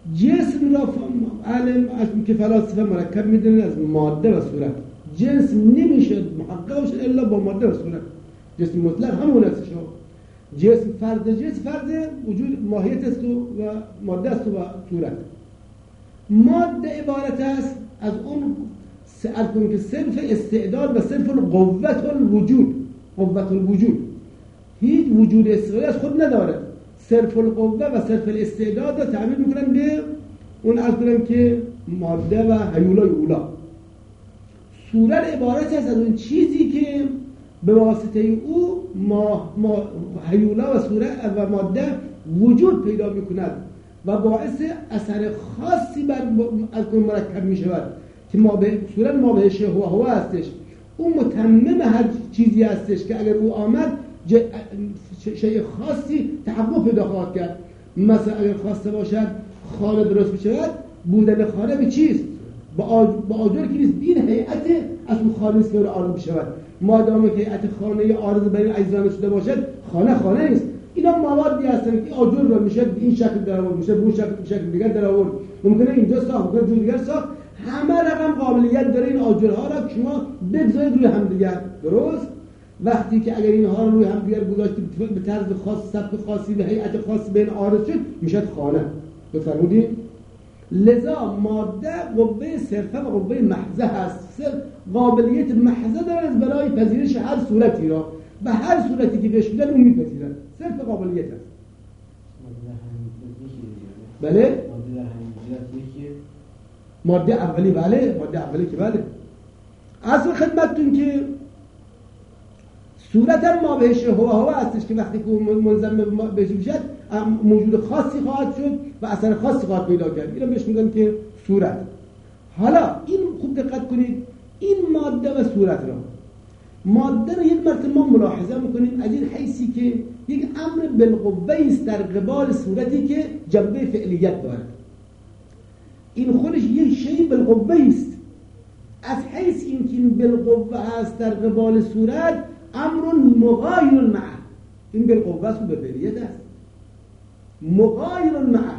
جسم را علم که فلاسفه مرکب میدونن از ماده و صورت. جسم نمیشه محقق بشه الا با ماده و صورت. جسم مطلق همون است. شما جسم فرد جسم فرد وجود ماهیت است و ماده است و صورت. ماده عبارت است از اون از که صرف استعداد و صرف قوت الوجود. قوت الوجود هیچ وجود استعدادی از خود نداره. صرف القوه و صرف الاستعداد رو تعبیر میکنن به اون از کنن که ماده و هیولای اولا. صورت عبارت است از اون چیزی که به واسطه او ما, ما هیولا و صورت و ماده وجود پیدا میکند و باعث اثر خاصی بر از اون مرکب میشود که ما به صورت ما بهش هوا هوا هستش. اون متمم هر چیزی هستش که اگر او آمد شیء خاصی تحقق پیدا خواهد کرد. مثلا اگر خواسته باشد خانه درست بشود، بودن خانه به چیست؟ با آجر که نیست، این هیئت از اون خانه است که آرام بشود. مادام که هیئت خانه عارض بین اجزا شده باشد، خانه خانه نیست. اینا موادی هستن که آجر رو میشه به این شکل در آورد، میشه به اون شکل به شکل دیگر در آورد، ممکنه اینجا ساخت، ممکنه جور دیگر ساخت. همه رقم قابلیت داره این آجرها را که شما بگذارید روی هم دیگر. درست؟ وقتی که اگر اینها رو روی هم دیگر گذاشتید به طرز خاص، سبک خاصی و هیئت خاصی بین عارض شد، میشه خانه. بفرمودید؟ لذا ماده قوه صرفه و قوه محضه هست. قابلیت محضه داره از برای پذیرش هر صورتی را، به هر صورتی که بهش میدن اون میپذیرن. صرف قابلیت هست. بله؟ ماده اولی بله، ماده اولی که بله. اصل خدمتتون که صورت هم ما بهش هوا هوا هستش که وقتی که منضم بهش میشد موجود خاصی خواهد شد و اثر خاصی خواهد پیدا کرد. اینو بهش میگن که صورت. حالا این خوب دقت کنید، این ماده و صورت را ماده رو یک مرتبه ما ملاحظه میکنیم از این حیثی که یک امر بالقوه است در قبال صورتی که جنبه فعلیت دارد. این خودش یک شیء بالقوه است. از حیث این که بالقوه است در قبال صورت امر مغایر معه. این بالقوه است و بالفعلیت است. مغایر معه،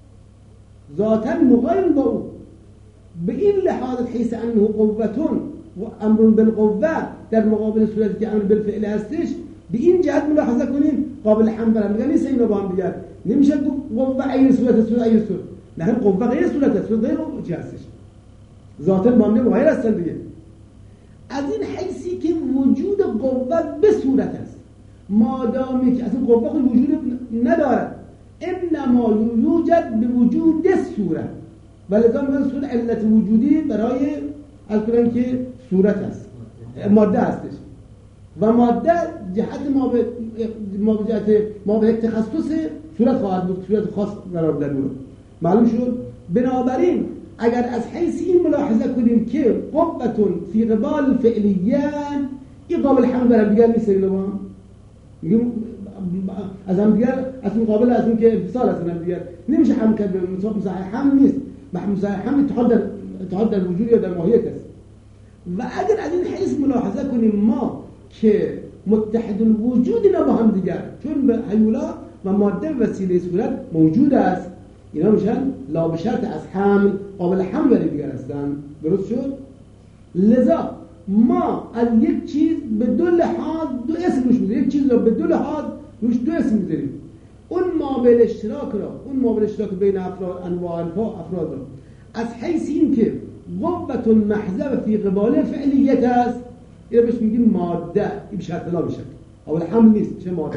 ذاتا مغایر با او. به این لحاظ حیث انه قوتون و امر بالقوه در مقابل صورتی که امر بالفعل هستش، به این جهت ملاحظه کنیم قابل حمل برام میگن نیست اینا با هم دیگر. نمیشه قوه عین صورت صورت عین صورت. نه، قوه غیر صورت است، صورت غیر چی هستش. ذاتا با هم غیر هستن دیگه. از این حیثی که وجود قوه به صورت است، مادامی که اصلا قوه خود وجود ندارد، انما یوجد به وجود صورت، ولذا میگن صورت علت وجودی برای از کنن که صورت است، ماده هستش. و ماده جهت ما به ما به جهت ما به تخصص صورت خواهد بود، صورت خاص قرار دادن اون. معلوم شد؟ بنابراین اگر از حیث این ملاحظه کنیم که قوتون فی قبال فعلیه، این قابل حمل برام دیگر نیست. اینا میگیم از هم دیگر از مقابل از اون که انفصال از هم دیگر نمیشه حمل کرد. مثلا حمل نیست، مثلا حمل اتحاد در اتحاد در وجود یا در ماهیت است. و اگر از این حیث ملاحظه کنیم ما که متحد الوجود اینا با هم دیگر، چون به هیولا و ماده وسیله صورت موجود است، اینا میشن لا به شرط از حمل قابل حمل برای دیگر هستن. درست شد؟ لذا ما از یک چیز به دو لحاظ دو اسم روش میذاریم. یک چیز رو به دو لحاظ روش دو اسم میذاریم. اون مابل اشتراک را، اون مابل اشتراک بین افراد انواع افراد را از حیث این که قوت محضه و فی قبال فعلیت است، این بهش میگیم ماده. این به شرط لا بشه، قابل حمل نیست، چه ماده.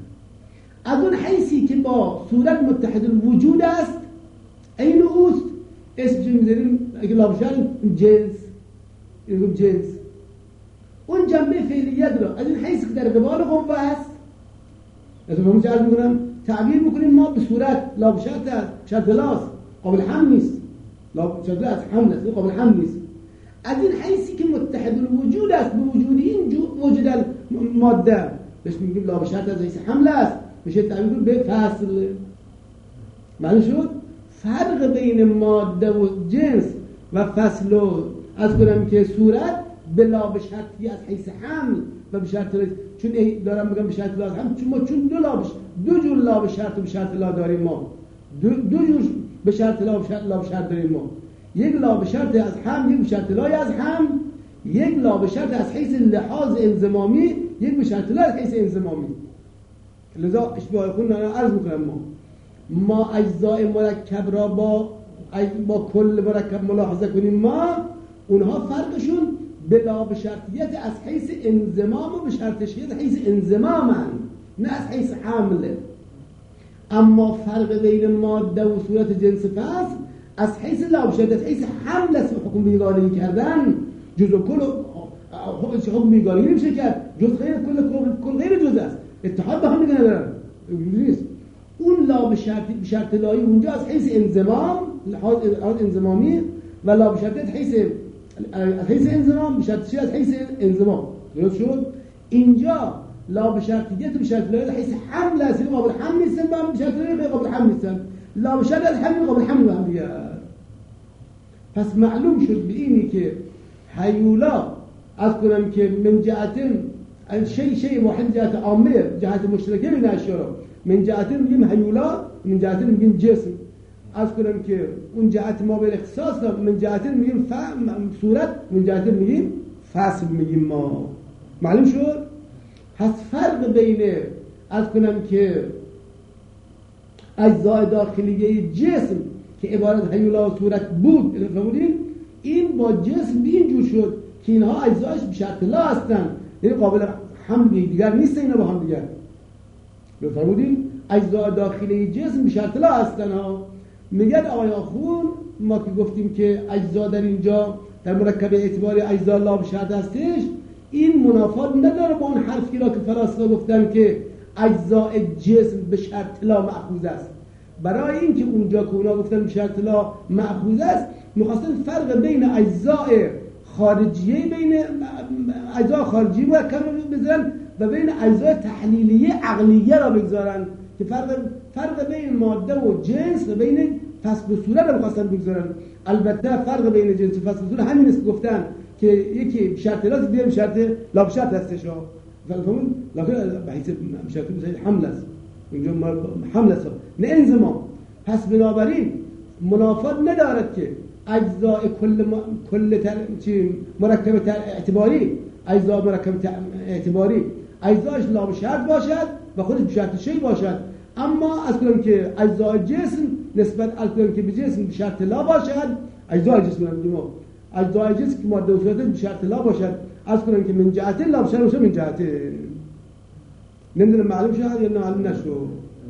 از اون حیثی که با صورت متحد الوجود است، این اوست، اسمش میذاریم اگه لا بشه جنس. این جنس اون جنبه فعلیت را از این حیث که در قبال قوه است، از اون چه عرض میکنم تعبیر میکنیم ما به صورت لا بشه است، شرط لاست، قابل حمل نیست. لا شرط از حمل است، قابل حمل نیست. از این حیثی که متحد الوجود است به وجود این وجود ماده، بهش میگیم لا بشه از حیث حمل است، میشه تعبیر به فصل. معلوم شد؟ فرق بین ماده و جنس و فصل و از کنم که صورت بلا به شرطی از حیث حمل و به شرط چون دارم میگم به شرط لا حمل، چون ما چون دو لا بش دو جور لا به شرط و به شرط لا داریم. ما دو, دو جور به شرط لا به شرط لا به شرط داریم ما. یک لا به شرط از هم، یک به شرط لای از هم، یک لا به شرط از حیث لحاظ انضمامی، یک به شرط لا از حیث انضمامی. لذا اشباه خون عرض میکنم ما ما اجزای مرکب را با با کل مرکب ملاحظه کنیم، ما اونها فرقشون بلا به شرطیت از حیث انضمام و به شرطیت حیث انضمامن، نه از حیث حمله. اما فرق بین ماده و صورت جنس فصل از حیث لا به شرطیت حیث حمل است. حکم بیگانگی کردن جزء کل حکم بیگانگی نمیشه کرد، جز غیر کل کل غیر جز است، اتحاد به هم دیگه ندارن، نیست. اون لا به شرط به شرط لایی اونجا از حیث انضمام، لحاظ انضمامی، و لا به شرطیت حیث از حیث انضمام به شرط از حیث انضمام. درست شد؟ اینجا لا به شرطیت به شرط لایی حیث حمل است، قابل حمل نیستن، به شرط لایی غیر قابل حمل نیستن. لا به شرط از حمل قابل حمل به هم دیگه. پس معلوم شد به اینی که هیولا از کنم که من جهت شیء شیء واحد، جهت عامه، جهت مشترکه بین اشیا، من جهت میگیم هیولا، من جهت میگیم جسم. از کنم که اون جهت ما به اختصاص دارم، من جهت میگیم فهم صورت، من جهت میگیم فصل میگیم ما. معلوم شد؟ پس فرق بین از کنم که اجزای داخلیه جسم که عبارت هیولا و صورت بود، فهمیدین؟ این با جسم به این جور شد که اینها اجزایش به شرط لا هستن، یعنی قابل حمل دیگر نیست اینا با هم دیگر. بفرمودین اجزای داخلی جسم به شرط لا هستن ها. میگن آقای آخون ما که گفتیم که اجزا در اینجا در مرکب اعتباری اجزا لا به شرط هستش، این منافات نداره با اون حرفی را که فلاسفه گفتن که اجزای جسم به شرط لا مأخوذ است. برای اینکه اونجا که اونا گفتن به شرط لا مأخوذ است، می‌خواستن فرق بین اجزای خارجیه بین اجزای خارجی مرکب بذارن و بین اجزای تحلیلیه عقلیه را بگذارن که فرق فرق بین ماده و جنس و بین فصل و صورت را می‌خواستن بگذارن. البته فرق بین جنس و فصل و صورت همین است که گفتن که یکی شرط لا است، دیگری شرط لا به شرط هستش ها. فهمون لکن به حیث شرط به حمل است، اینجا حمل است نه انضمام. پس بنابراین منافات ندارد که اجزای کل م... کل تر... چی مرکب تر... اعتباری اجزای مرکب تر... اعتباری اجزایش لا به شرط باشد و خودش به شرط شی باشد، اما از کنم که اجزای جسم نسبت از کنم که به جسم به شرط لا باشد، اجزای جسم میگیم اجزای جسم که ماده و صورت به شرط لا باشد، از کنم که من جهت لا به شرط باشه، من جهت نمیدونم معلوم شد یا نه معلوم نشد.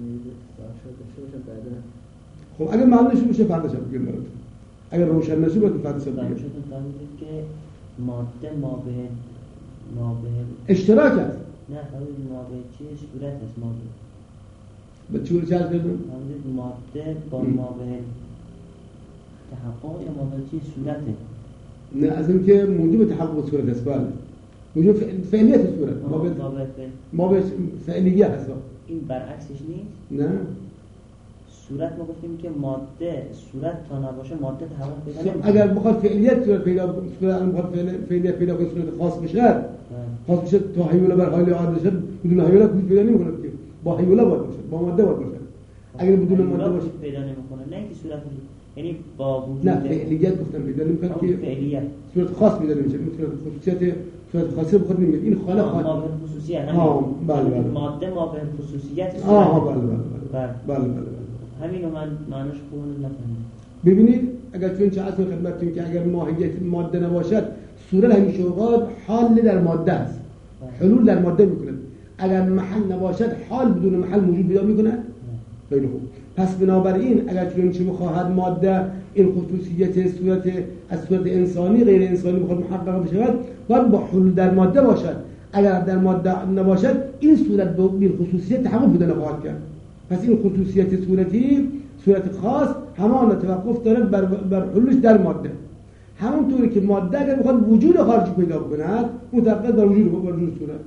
خب اگر معلوم نشد میشه فردا شب بگیم براتون، اگر روشن نشد باید فردا شب بگیم که ماده ما به ما به اشتراک است. نه خیلی ما به چی صورت است ماده به چور چرخ بدون ماده با ما به تحقق یا ما به چی صورته. نه از این که موجب تحقق صورت است، بله موجب فعلیت صورت ما به ما به فعلیه هست. این برعکسش نیست؟ نه صورت ما گفتیم که ماده صورت تا نباشه ماده تحقق پیدا نمی‌کنه. اگر بخواد فعلیت صورت پیدا صورت بخواد فعلیت پیدا کنه صورت خاص بشه، خاص بشه تا هیولا بر حال عادی بشه، بدون هیولا کوچ پیدا نمی‌کنه که با هیولا باید باشه، با ماده باید باشه. اگر بدون ماده باشه پیدا نمی‌کنه، نه اینکه صورت یعنی با وجود نه فعلیت گفتم پیدا نمی‌کنه که فعلیت صورت خاص پیدا نمیشه، صورت خصوصیت صورت خاصی بخواد نمیاد. این خالق خاص ما به خصوصیت ها بله بله ماده ما به خصوصیت صورت ها بله بله بله بله همین رو من معنیش خوب نفهمیدم. ببینید اگر چون چه اصلا خدمتتون که اگر ماهیت ماده نباشد، صورت همیشه اوقات حال در ماده است، حلول در ماده میکنه. اگر محل نباشد حال بدون محل موجود پیدا میکنه. خیلی خوب. پس بنابراین اگر چون چه بخواهد ماده این خصوصیت صورت از صورت انسانی غیر انسانی بخواد محقق بشه، باید با حلول در ماده باشد. اگر در ماده نباشد این صورت به خصوصیت تحقق پیدا نخواهد کرد. پس این خصوصیت صورتی صورت خاص همان توقف داره بر, بر حلولش در ماده. همونطوری که ماده اگر بخواد وجود خارجی پیدا کند متوقف بر وجود بر وجود صورت.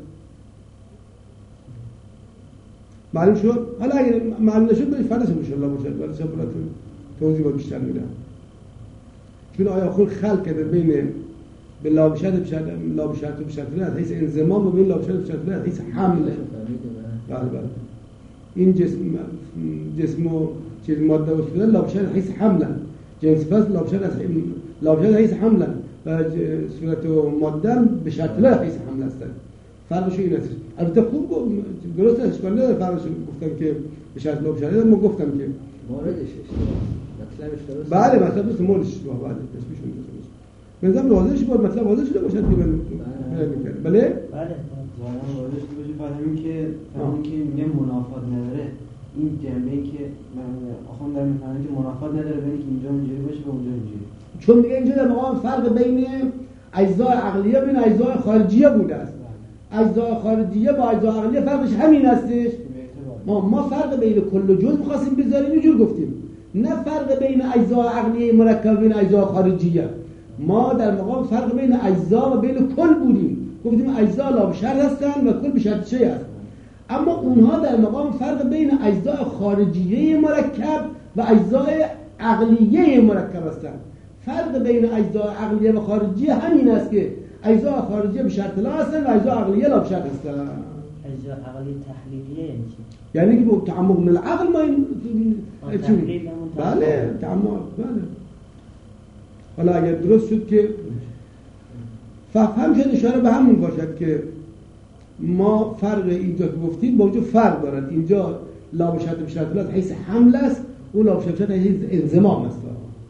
معلوم شد؟ حالا اگر معلوم نشد برای فردا ان شاء الله باشه، ولی شب براتون توضیح بیشتر میدم. چون آیا خود خلق کرده بین به لا بشرط بشرط لا بشرط و بشرط از حیث انضمام و بین لا بشرط بشرط از حیث حمل. بله بله این جسم جسم و چیز ماده وجود لابشر حیث حملا جنس فصل لابشر از لابشر حیث حملا و صورت ماده به شرط لا حیث حمل هستن. فرقش این است. البته خوب درست اشکال نداره فرقش گفتم که به شرط لابشر ما گفتم که موردش مطلبش درست. بله مطلب درست موردش بله اسمش درست. مثلا واضحش بود مطلب واضح شده باشد که من بله بله ظاهرا واضح باشه فهمیم که فهمیم که میگه منافات نداره این جنبه‌ای که من آخوند در میفهمم که منافات نداره بین که اینجا اینجوری باشه و اونجا اینجوری چون میگه اینجا در مقام فرق بین اجزای عقلیه بین اجزای خارجیه بوده است اجزای خارجیه با اجزای عقلیه فرقش همین هستش ما ما فرق بین کل و جزء می‌خواستیم بذاریم اینجور گفتیم نه فرق بین اجزای عقلیه مرکب بین اجزای خارجیه ما در مقام فرق بین اجزا و بین کل بودیم گفتیم اجزا لا به شرط هستن و کل به شرط شیء هستن اما اونها در مقام فرق بین اجزای خارجیه مرکب و اجزای عقلیه مرکب هستن فرق بین اجزای عقلیه و خارجیه همین است که اجزای خارجیه به شرط لا هستن و اجزای عقلیه لا به شرط هستن اجزای عقلی تحلیلیه یعنی چی؟ یعنی که با تعمق من العقل ما این تحلیل بله تعمق بله حالا اگر درست شد که فهم شد اشاره به همون باشد که ما فرق اینجا که گفتید با اونجا فرق دارد اینجا لا به شرط به شرط لا حیث حمل است و لا به شرط حیث انضمام است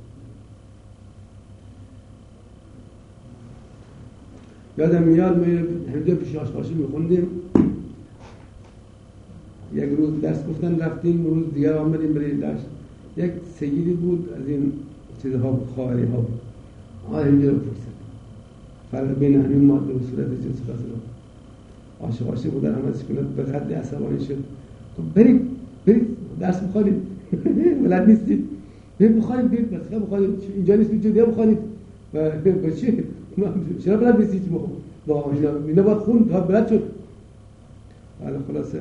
یادم میاد ما همینجا پیش آشپاشی میخوندیم یک روز درس گفتن رفتیم روز دیگر آمدیم برای درس یک سیدی بود از این چیزها خواهری ها بود آه اینجا رو پرسید فرق بین همین ماده و صورت جنس فصل عاشق عاشق بود در همه سکونت به قدر عصبانی شد برید برید درس بخوانید ولد نیستید برید بخوانید برید بسخه بخوانید اینجا نیست اینجا دیگه بخوانید و برید چی؟ چرا بلد نیستید با اینا باید خون تا بلد شد حالا خلاصه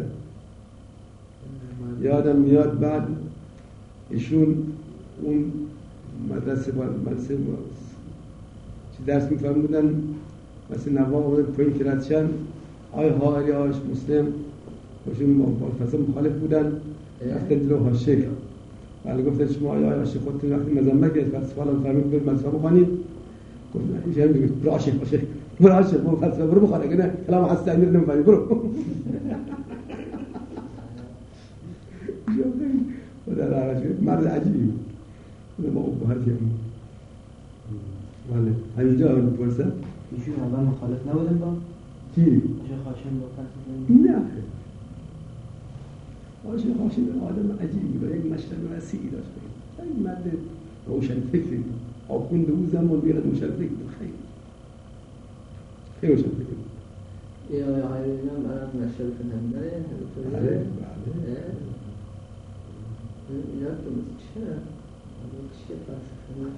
یادم میاد بعد ایشون اون مدرسه با مدرسه با چی درس میفهم بودن مثل نوام بودن پایین که ردشن آی هاری آش مسلم باشون با فضا مخالف بودن رفتن جلو حاشیه ولی گفتن شما آی آی حاشیه خودتون وقتی مزمه گرد فلسفه الان فهمید برید مدرسه بخوانید گفت نه این شهر میگه برو حاشیه حاشیه برو حاشیه برو فلسفه برو بخوان اگه نه کلام حس تعمیر نمیفهمی برو و در عرض مرد عجیبی بود ما او بحثی هم بله همینجا هم بپرسم ایشون اول مخالف نبودن با؟ کی؟ آشه خاشم با فلسفه نه آشه خاشم آدم عجیبی بود یک مشتر وسیعی داشت یک مرد روشن فکری آخوند او زمان بیاد روشن فکر بود خیلی خیلی روشن فکر بود یا یا هایرین هم برام نشر کنم نه؟ بله بله اینا تو چه؟ چه فلسفه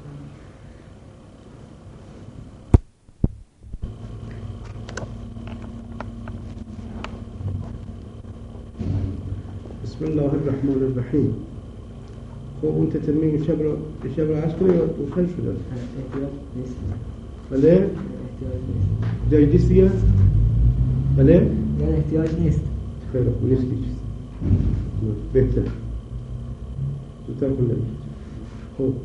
بسم الله الرحمن الرحیم خب اون تتمیم شب رو شب رو عرض کنه یا روشن شده؟ احتیاج نیست بله؟ احتیاج نیست جای نیست دیگه؟ بله؟ یعنی احتیاج نیست خیلی خوب نیست که چیست بهتر زودتر کنه خب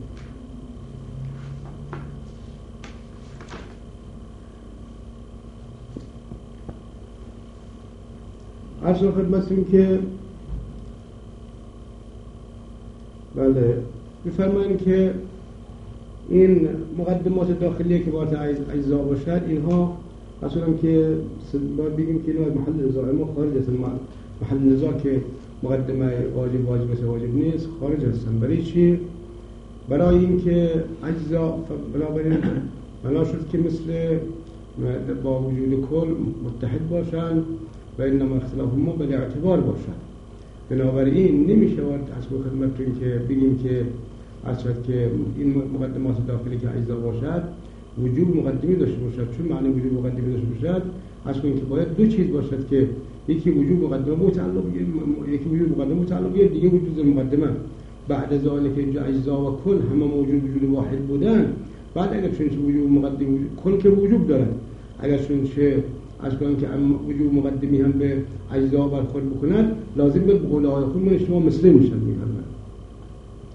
عرض رو خدمتتون که بله بفرمایید که این مقدمات داخلیه که باید اجزا باشد اینها اصلا که باید بگیم که اینها از محل نزاع ما خارج هستن محل نزاع که مقدمه واجب واجب است واجب نیست خارج هستن برای چی؟ برای اینکه اجزا بنابراین بنا شد که مثل با وجود کل متحد باشند و انما اختلاف ما به اعتبار باشند بنابراین نمیشه وارد اصل خدمتتون که بگیم که اصلا که این مقدمات داخلی که اجزا باشد وجود مقدمی داشته باشد چون معنی وجود مقدمی داشته باشد اصلا اینکه باید دو چیز باشد که یکی وجود مقدمه متعلق یکی وجود مقدمه متعلق دیگه وجود مقدمه بعد از آن که اینجا اجزا و کل همه موجود وجود واحد بودن بعد اگر چون وجود مقدمی کل که وجود دارد اگر چون چه از کنم که وجود مقدمی هم به اجزا برخورد بکند لازم به قول آقای خود من شما مسلم میشن میگن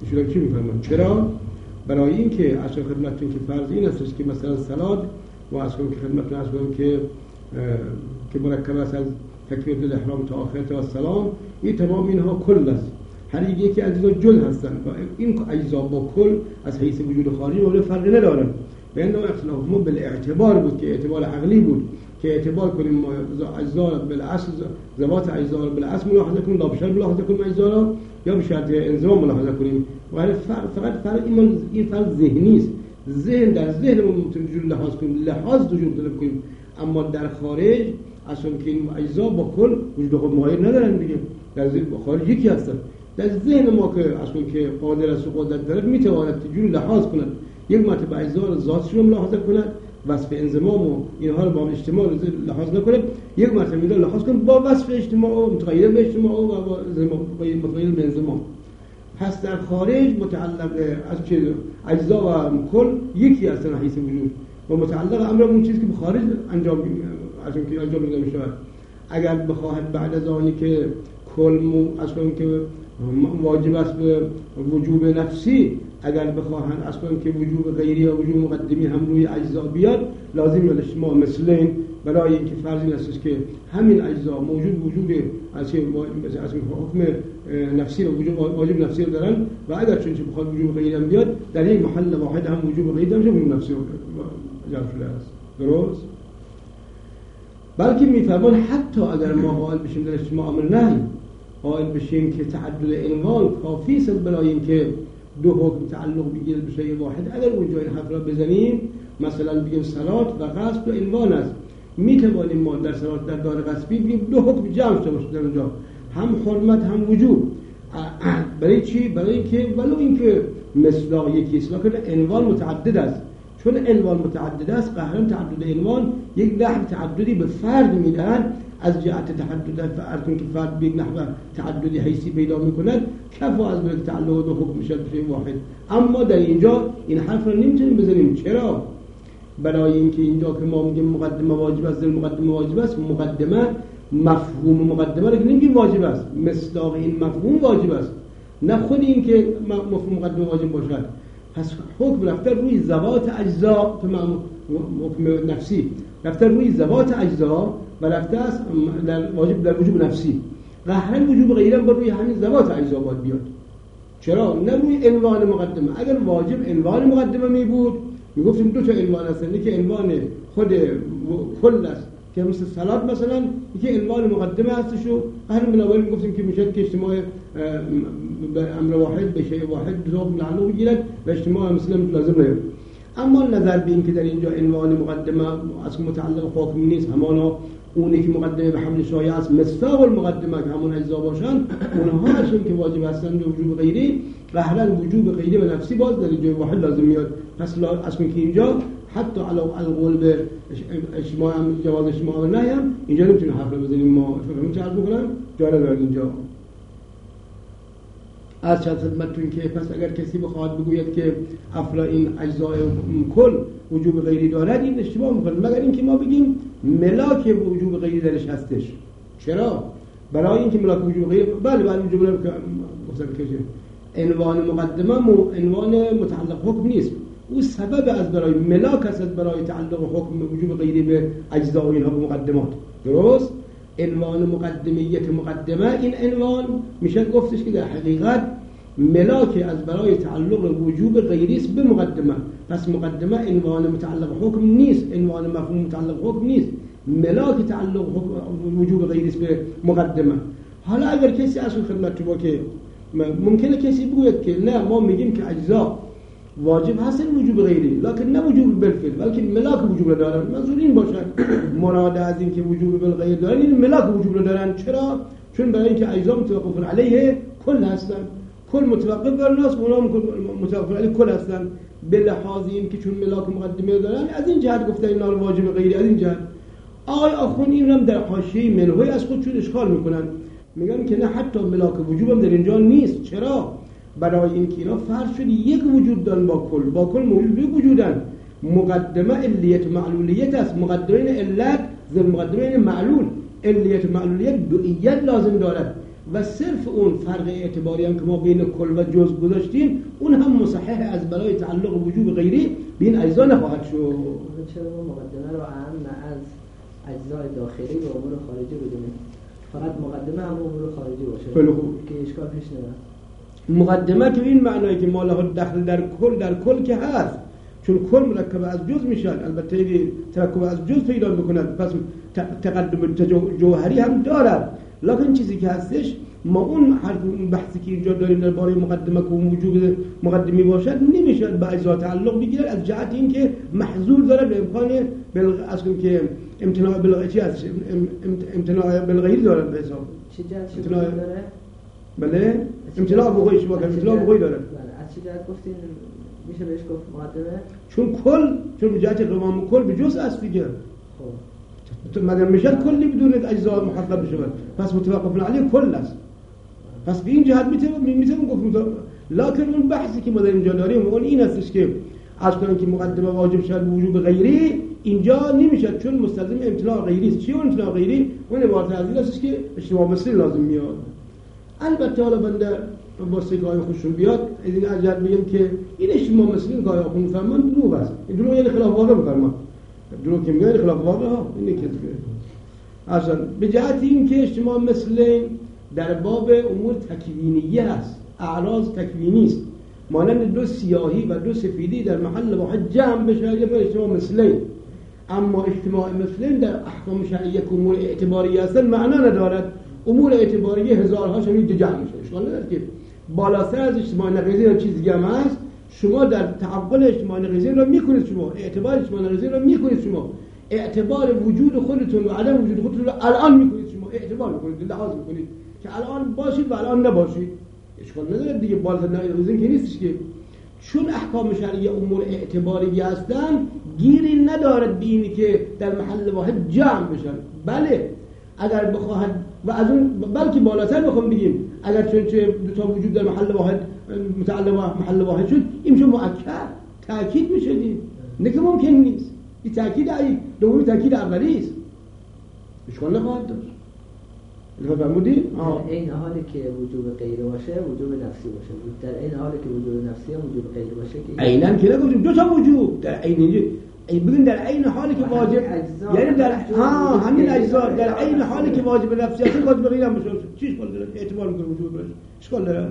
ایشون چی میفهمن؟ چرا؟ برای اینکه اصلا خدمتتون که فرض این است که مثلا سلات و اصلا که خدمتتون اصلا که که مرکب است از تکبیرات الاحرام تا آخرت و السلام، این تمام اینها کل است، هر یکی از اینها جزء هستند و این اجزا با کل از حیث وجود خارجی ولی فرقی ندارن. بین اختلاف ما بالاعتبار بود که اعتبار عقلی بود که اعتبار کنیم ما اجزا بالاصل ذوات اجزا بالاصل ملاحظه کنیم، لا بشرط ملاحظه کنیم اجزا را، یا به شرط انضمام ملاحظه کنیم. ولی فقط فرق این این فرق ذهنی است. ذهن در ذهن ما میتونیم لحاظ کنیم، لحاظ وجود طلب کنیم، اما در خارج اصلا که این اجزا با کل وجود خود مغایر ندارن دیگه، در خارج یکی هستن. در ذهن ما که اصلا که قادر است و قدرت داره میتواند جوری لحاظ کند، یک مرتبه اجزا ذاتش رو ملاحظه کند، وصف انضمام و اینها رو با اجتماع لحاظ نکنه، یک مرتبه میره لحاظ کنه با وصف اجتماع و متغیر به اجتماع و با متغیر به انضمام. پس در خارج متعلق از چه اجزا و کل یکی هستن حیث وجود و متعلق امر اون چیزی که به خارج انجام از اون که انجام میده میشه. اگر بخواهد بعد از آنی که کل اصلا که واجب است به وجوب نفسی، اگر بخواهند اصلا که وجوب غیری و وجوب مقدمی هم روی اجزا بیاد، لازم است ما مثل این برای اینکه فرض این است که همین اجزا موجود وجوب از از حکم نفسی و وجوب واجب نفسی رو دارن و اگر چون چه بخواد وجوب غیری هم بیاد در این محل واحد هم وجوب غیری هم وجوب نفسی رو جمع شده است. درست؟ بلکه میفرمان حتی اگر ما قائل بشیم در اجتماع امر نهی، قائل بشیم که تعدد عنوان کافی است برای اینکه دو حکم تعلق بگیره به شیء واحد، اگر اونجا این حرف را بزنیم مثلا بگیم صلات و غصب دو عنوان است، میتوانیم ما در صلات در دار غصبی بگیم دو حکم جمع شده باشه در اونجا، هم حرمت هم وجوب. برای چی؟ برای اینکه ولو اینکه مصداق یکی است لکن عنوان متعدد است، چون عنوان متعدد است قهرن تعدد عنوان یک نحو تعددی به فرد میدهند، از جهت تعدد فرد که فرد به یک نحو تعددی حیثی پیدا میکند کفا از برای تعلق دو حکم میشد به شیء واحد. اما در اینجا این حرف را نمیتونیم بزنیم. چرا؟ برای اینکه اینجا که ما میگیم مقدمه واجب است، مقدمه واجب است، مقدمه مفهوم مقدمه را که نمیگیم واجب است، مصداق این مفهوم واجب است، نه خود این که مفهوم مقدمه واجب باشد. پس حکم رفته روی ذوات اجزا که حکم نفسی رفته روی ذوات اجزا و رفته است در واجب در وجوب نفسی، قهرن وجوب غیره بر روی همین ذوات اجزا باید بیاد. چرا؟ نه روی عنوان مقدمه. اگر واجب عنوان مقدمه می بود میگفتیم دو تا عنوان هستن، یکی عنوان خود کل است که مثل صلات مثلا، یکی عنوان مقدمه هستش و قهرن بنابراین میگفتیم که میشد که اجتماع به امر واحد به شیء واحد دو حکم تعلق بگیرد و اجتماع مثلا لازم نیست. اما نظر به این که در اینجا عنوان مقدمه اصلا متعلق حکم نیست، همانا اونی که مقدمه به حمل شایع است مصداق المقدمه که همون اجزا باشن، اونها هستن که واجب هستن به وجوب غیری، قهرن وجوب غیری و نفسی باز در اینجا واحد لازم میاد. پس اصلا که اینجا حتی علاوه بر القول به اجتماع جواز اجتماع نه هم اینجا نمیتونیم حرف بزنیم. ما فکر می‌کنم چه بکنم جای نداره اینجا. از چند خدمتتون که پس اگر کسی بخواد بگوید که افلا این اجزای کل وجوب غیری دارد، این اشتباه میکنه، مگر اینکه ما بگیم ملاک وجوب غیری درش هستش. چرا؟ برای اینکه ملاک وجوب غیری بله بله وجوب غیری گفتم که عنوان مقدمه مو عنوان متعلق حکم نیست، او سبب از برای ملاک است برای تعلق حکم وجوب غیری به اجزا و اینها به مقدمات. درست؟ عنوان مقدمیت مقدمه، این عنوان میشه گفتش که در حقیقت ملاک از برای تعلق وجوب غیری است به مقدمه. پس مقدمه عنوان متعلق حکم نیست، عنوان مفهوم متعلق حکم نیست، ملاک تعلق وجوب غیری است به مقدمه. حالا اگر کسی اصل خدمت تو با که ممکنه کسی بگوید که نه ما میگیم که اجزا واجب هستن وجوب غیری لکن نه وجوب بالفعل بلکه ملاک وجوب دارن، منظور این باشه مراد از این که وجوب بالغیر دارن این ملاک وجوب دارن. چرا؟ چون برای اینکه اجزا متوقف علیه کل هستن، کل متوقف بر ناس اونا متوقف علیه کل هستن، به لحاظ این که چون ملاک مقدمه دارن از این جهت گفتن اینا رو واجب غیری. از این جهت آقای آخوند این هم در حاشیه منهی از خودشون اشکال میکنن، میگن که نه حتی ملاک وجوب هم در اینجا نیست. چرا؟ برای اینکه اینا فرض شد یک وجود دارن با کل، با کل موجود یک وجودن. مقدمه علیت معلولیت است، مقدمه علت ضمن مقدمه معلول، علیت معلولیت دوئیت لازم دارد. و صرف اون فرق اعتباری هم که ما بین کل و جز گذاشتیم اون هم مصحح از برای تعلق وجوب غیری به این اجزا نخواهد شد. چرا ما مقدمه رو اهم از اجزای داخلی و امور خارجی بدونیم؟ فقط مقدمه هم امور خارجی باشه خیلی خوب. که اشکال پیش نمیاد. مقدمه که این معنایی که ما له دخل در کل در کل که هست، چون کل مرکب از جز میشن، البته اگه ترکب از جز پیدا بکند پس تقدم جوهری هم دارد، لکن چیزی که هستش ما اون حرف بحثی که اینجا داریم درباره مقدمه که وجود مقدمی باشد نمیشه به اجزا تعلق بگیرد از جهت این که محظور داره به امکان بلغ اصلا که امتناع بالغیری هست، امتناع بالغیری داره به حساب چه جهت داره؟ بله امتناع بغوی شما که امتناع بغوی داره. بله از چه جهت گفتین میشه بهش گفت مقدمه؟ چون کل چون جهت قوام کل به جزء است دیگه. خب مگر میشه کلی بدون اجزا محقق بشه پس متوقف علیه کل است. پس به این جهت میتونم میتونم گفت لکن اون بحثی که ما در اینجا داریم اون این هستش که از کنیم که مقدمه واجب شد وجوب غیری اینجا نمیشه چون مستلزم امتناع غیری است. چی اون امتناع غیری؟ اون عبارت از این هستش که اجتماع مثلی لازم میاد. البته حالا بنده با سگاه خوشون بیاد از این اجازه بگم که این اجتماع مثلی که آخوند فرمان دروغ است. این دروغ یعنی خلاف واقع میفرما. دروغ که میگه خلاف واقع ها اینه که اصلا به جهت این که اجتماع مثلی در باب امور تکوینیه است، اعراض تکوینی است، مانند دو سیاهی و دو سفیدی در محل واحد جمع بشه یا به اجتماع مثلی. اما اجتماع مثلی در احکام شرعیه که امور اعتباریه هستن معنا ندارد. امور اعتباریه هزارها شامل جمع میشه. اشکال نداره که بالاتر از اجتماع نقیضی هم چیز دیگه هم هست. شما در تعقل اجتماع نقیضی را میکنید، شما اعتبار اجتماع نقیضی را میکنید، شما اعتبار وجود خودتون و عدم وجود خودتون را الان میکنید، شما اعتبار میکنید، لحاظ میکنید که الان باشید و الان نباشید. اشکال نداره دیگه بالاتر نقیضی که نیستش که چون احکام شرعی امور اعتباری هستن گیری ندارد به اینی که در محل واحد جمع بشن. بله اگر بخواهد و از اون بلکه بالاتر بخوام بگیم اگر چون چه دو تا وجود در محل واحد متعلق محل واحد شد این میشه مؤکد تاکید میشه دید نه که ممکن نیست. این تاکید ای دومی تاکید اولی است. اشکال نخواهد داشت. الان فرمودی؟ در این حالی که وجوب غیر باشه وجوب نفسی باشه، در این حالی که وجوب نفسی هم وجوب غیر باشه که عیناً که نگفتیم دو تا وجود در عین این ببین در عین حالی که واجب یعنی در ها همین اجزا در عین حالی که واجب نفسی است واجب غیر هم بشه. چی اشکال داره؟ اعتبار میکنه وجود باشه. اشکال داره؟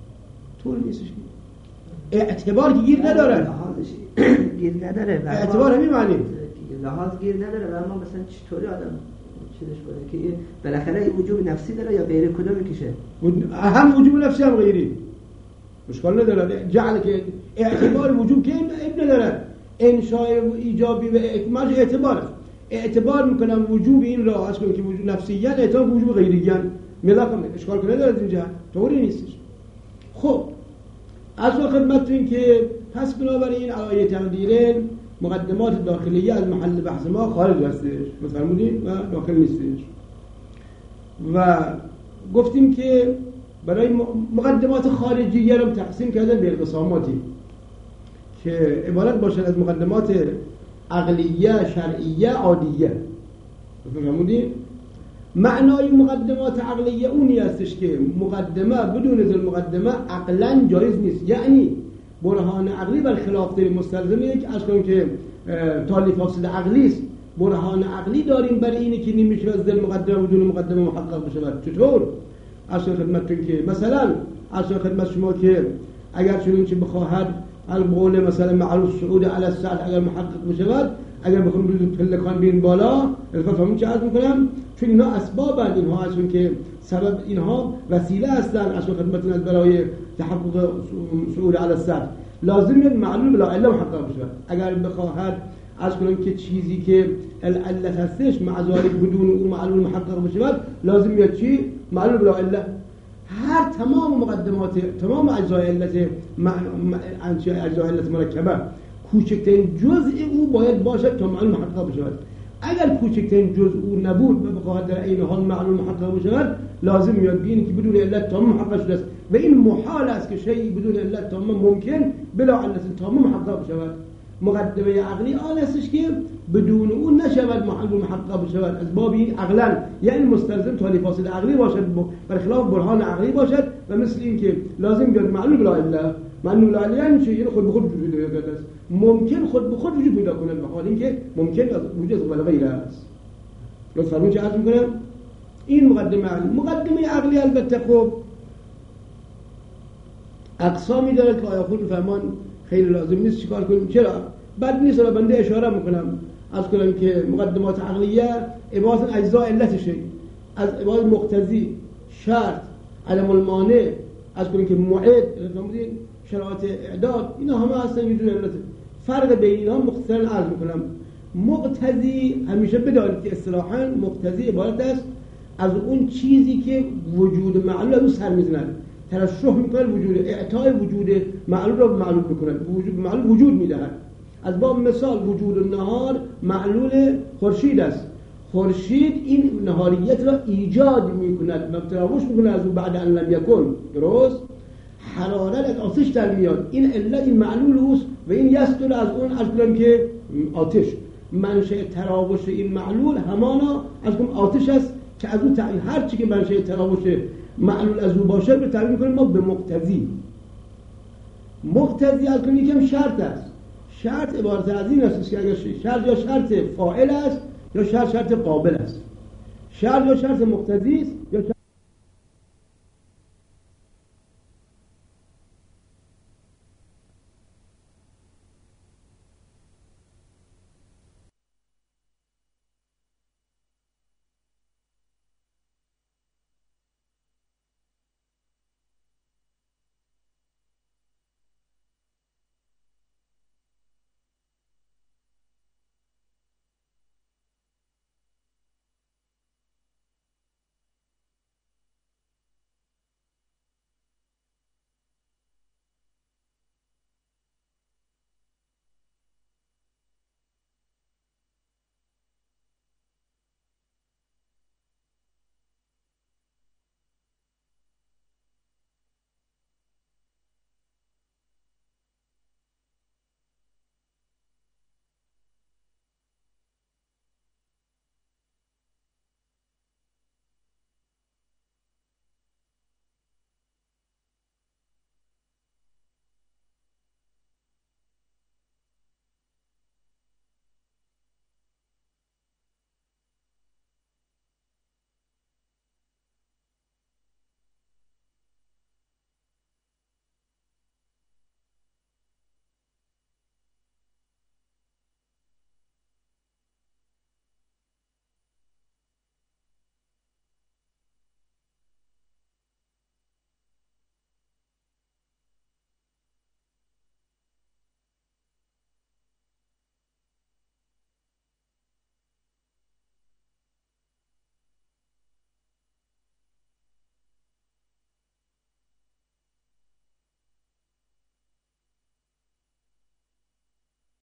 طور نیستش. اعتبار که گیر نداره. لحاظش گیر نداره. اعتبار همین معنی. لحاظ گیر نداره و ما مثلا چطوری آدم چیزش کنه که بالاخره وجوب نفسی داره یا غیر کدوم میکشه؟ هم وجوب نفسی هم غیری. اشکال نداره. جعل که اعتبار وجوب که ابن نداره. انشاء ایجابی و اکمالش اعتبار است. اعتبار میکنم وجوب این را از کنم که وجوب نفسیت اعتبار وجوب غیریت ملاقم اشکال کنه نداره اینجا طوری نیستش. خب از خدمتتون که پس بنابراین علایه تقدیرین مقدمات داخلیه از محل بحث ما خارج هستش مفرمودیم و داخل نیستش و گفتیم که برای مقدمات خارجیه رو تقسیم کردن به اقساماتی که عبارت باشد از مقدمات عقلیه، شرعیه، عادیه. فهمیدید؟ معنای مقدمات عقلیه اونی هستش که مقدمه بدون ذل مقدمه عقلا جایز نیست. یعنی برهان عقلی برخلاف مستلزمه که از کنیم که تالیف فاصله عقلی است. برهان عقلی داریم برای اینه که نمیشه از ذل مقدمه بدون مقدمه محقق بشه. چطور؟ از خدمتتون که مثلا از خدمت شما که اگر چون چه بخواهد القول مثلا معروف صعود علی السطح اگر محقق بشود اگر بخوام روی پلکان بین بالا الفهمون چه عرض میکنم چون اینا اسبابن اینها هستن که سبب اینها وسیله هستن از خدمتتون از برای تحقق صعود علی السطح لازم یک معلول بلا عله محقق بشود. اگر بخواهد از کنم که چیزی که العلت هستش معذاری بدون اون معلول محقق بشود لازم یک چی معلول بلا عله. هر تمام مقدمات تمام اجزای علت اجزای علت مرکبه کوچکترین جزء او باید باشد تا معلوم محقق بشود. اگر کوچکترین جزء او نبود و بخواهد در این حال معلوم محقق بشود لازم میاد ببینید که بدون علت تمام محقق شده است و این محال است که شیء بدون علت تمام ممکن بلا علت تمام محقق بشود. مقدمه عقلی آن هستش که بدون اون نشود معلول محقق بشود از باب این عقلا یعنی مستلزم تالی فاسد عقلی باشد برخلاف برهان عقلی باشد و مثل این که لازم بیاد معلول بلا عله معلول بلا عله یعنی چه؟ یعنی خود به خود وجود پیدا کرده است ممکن خود به خود وجود پیدا کند به حال اینکه ممکن وجود از قبل غیر است لطفاً فرمون چه عرض میکنم این مقدمه عقلی مقدمه عقلی البته خب اقسامی داره که آیا خود فرمان خیلی لازم نیست چیکار کنیم چرا بد نیست و بنده اشاره میکنم از کنم که مقدمات عقلیه عبارت از اجزاء علتشه از عبارت مقتضی شرط علم المانع از کنم که موعد شرایط اعداد اینا همه هستن وجود علته فرق بین اینا مختصرا عرض میکنم مقتضی همیشه بدانید که اصطلاحاً مقتضی عبارت است از اون چیزی که وجود معلول رو سر میزند ترشح میکنه وجود اعطای وجود معلول رو معلول میکنه وجود معلول وجود میدهد از باب مثال وجود النهار معلول خورشید است خورشید این نهاریت را ایجاد میکند و تراوش میکنه از اون بعد ان لم یکن درست حرارت از آتش در میاد این علت این معلول اوست و این یستر از اون از کنم که آتش منشأ تراوش این معلول همانا از اون آتش است که از اون تعیین هر چی که منشأ تراوش معلول از او باشه رو تعبیر می‌کنیم ما به مقتضی مقتضی از کنیم یکم شرط است شرط عبارت از این است که اگر شرط یا شرط فاعل است یا شرط شرط قابل است شرط یا شرط مقتضی است یا شرط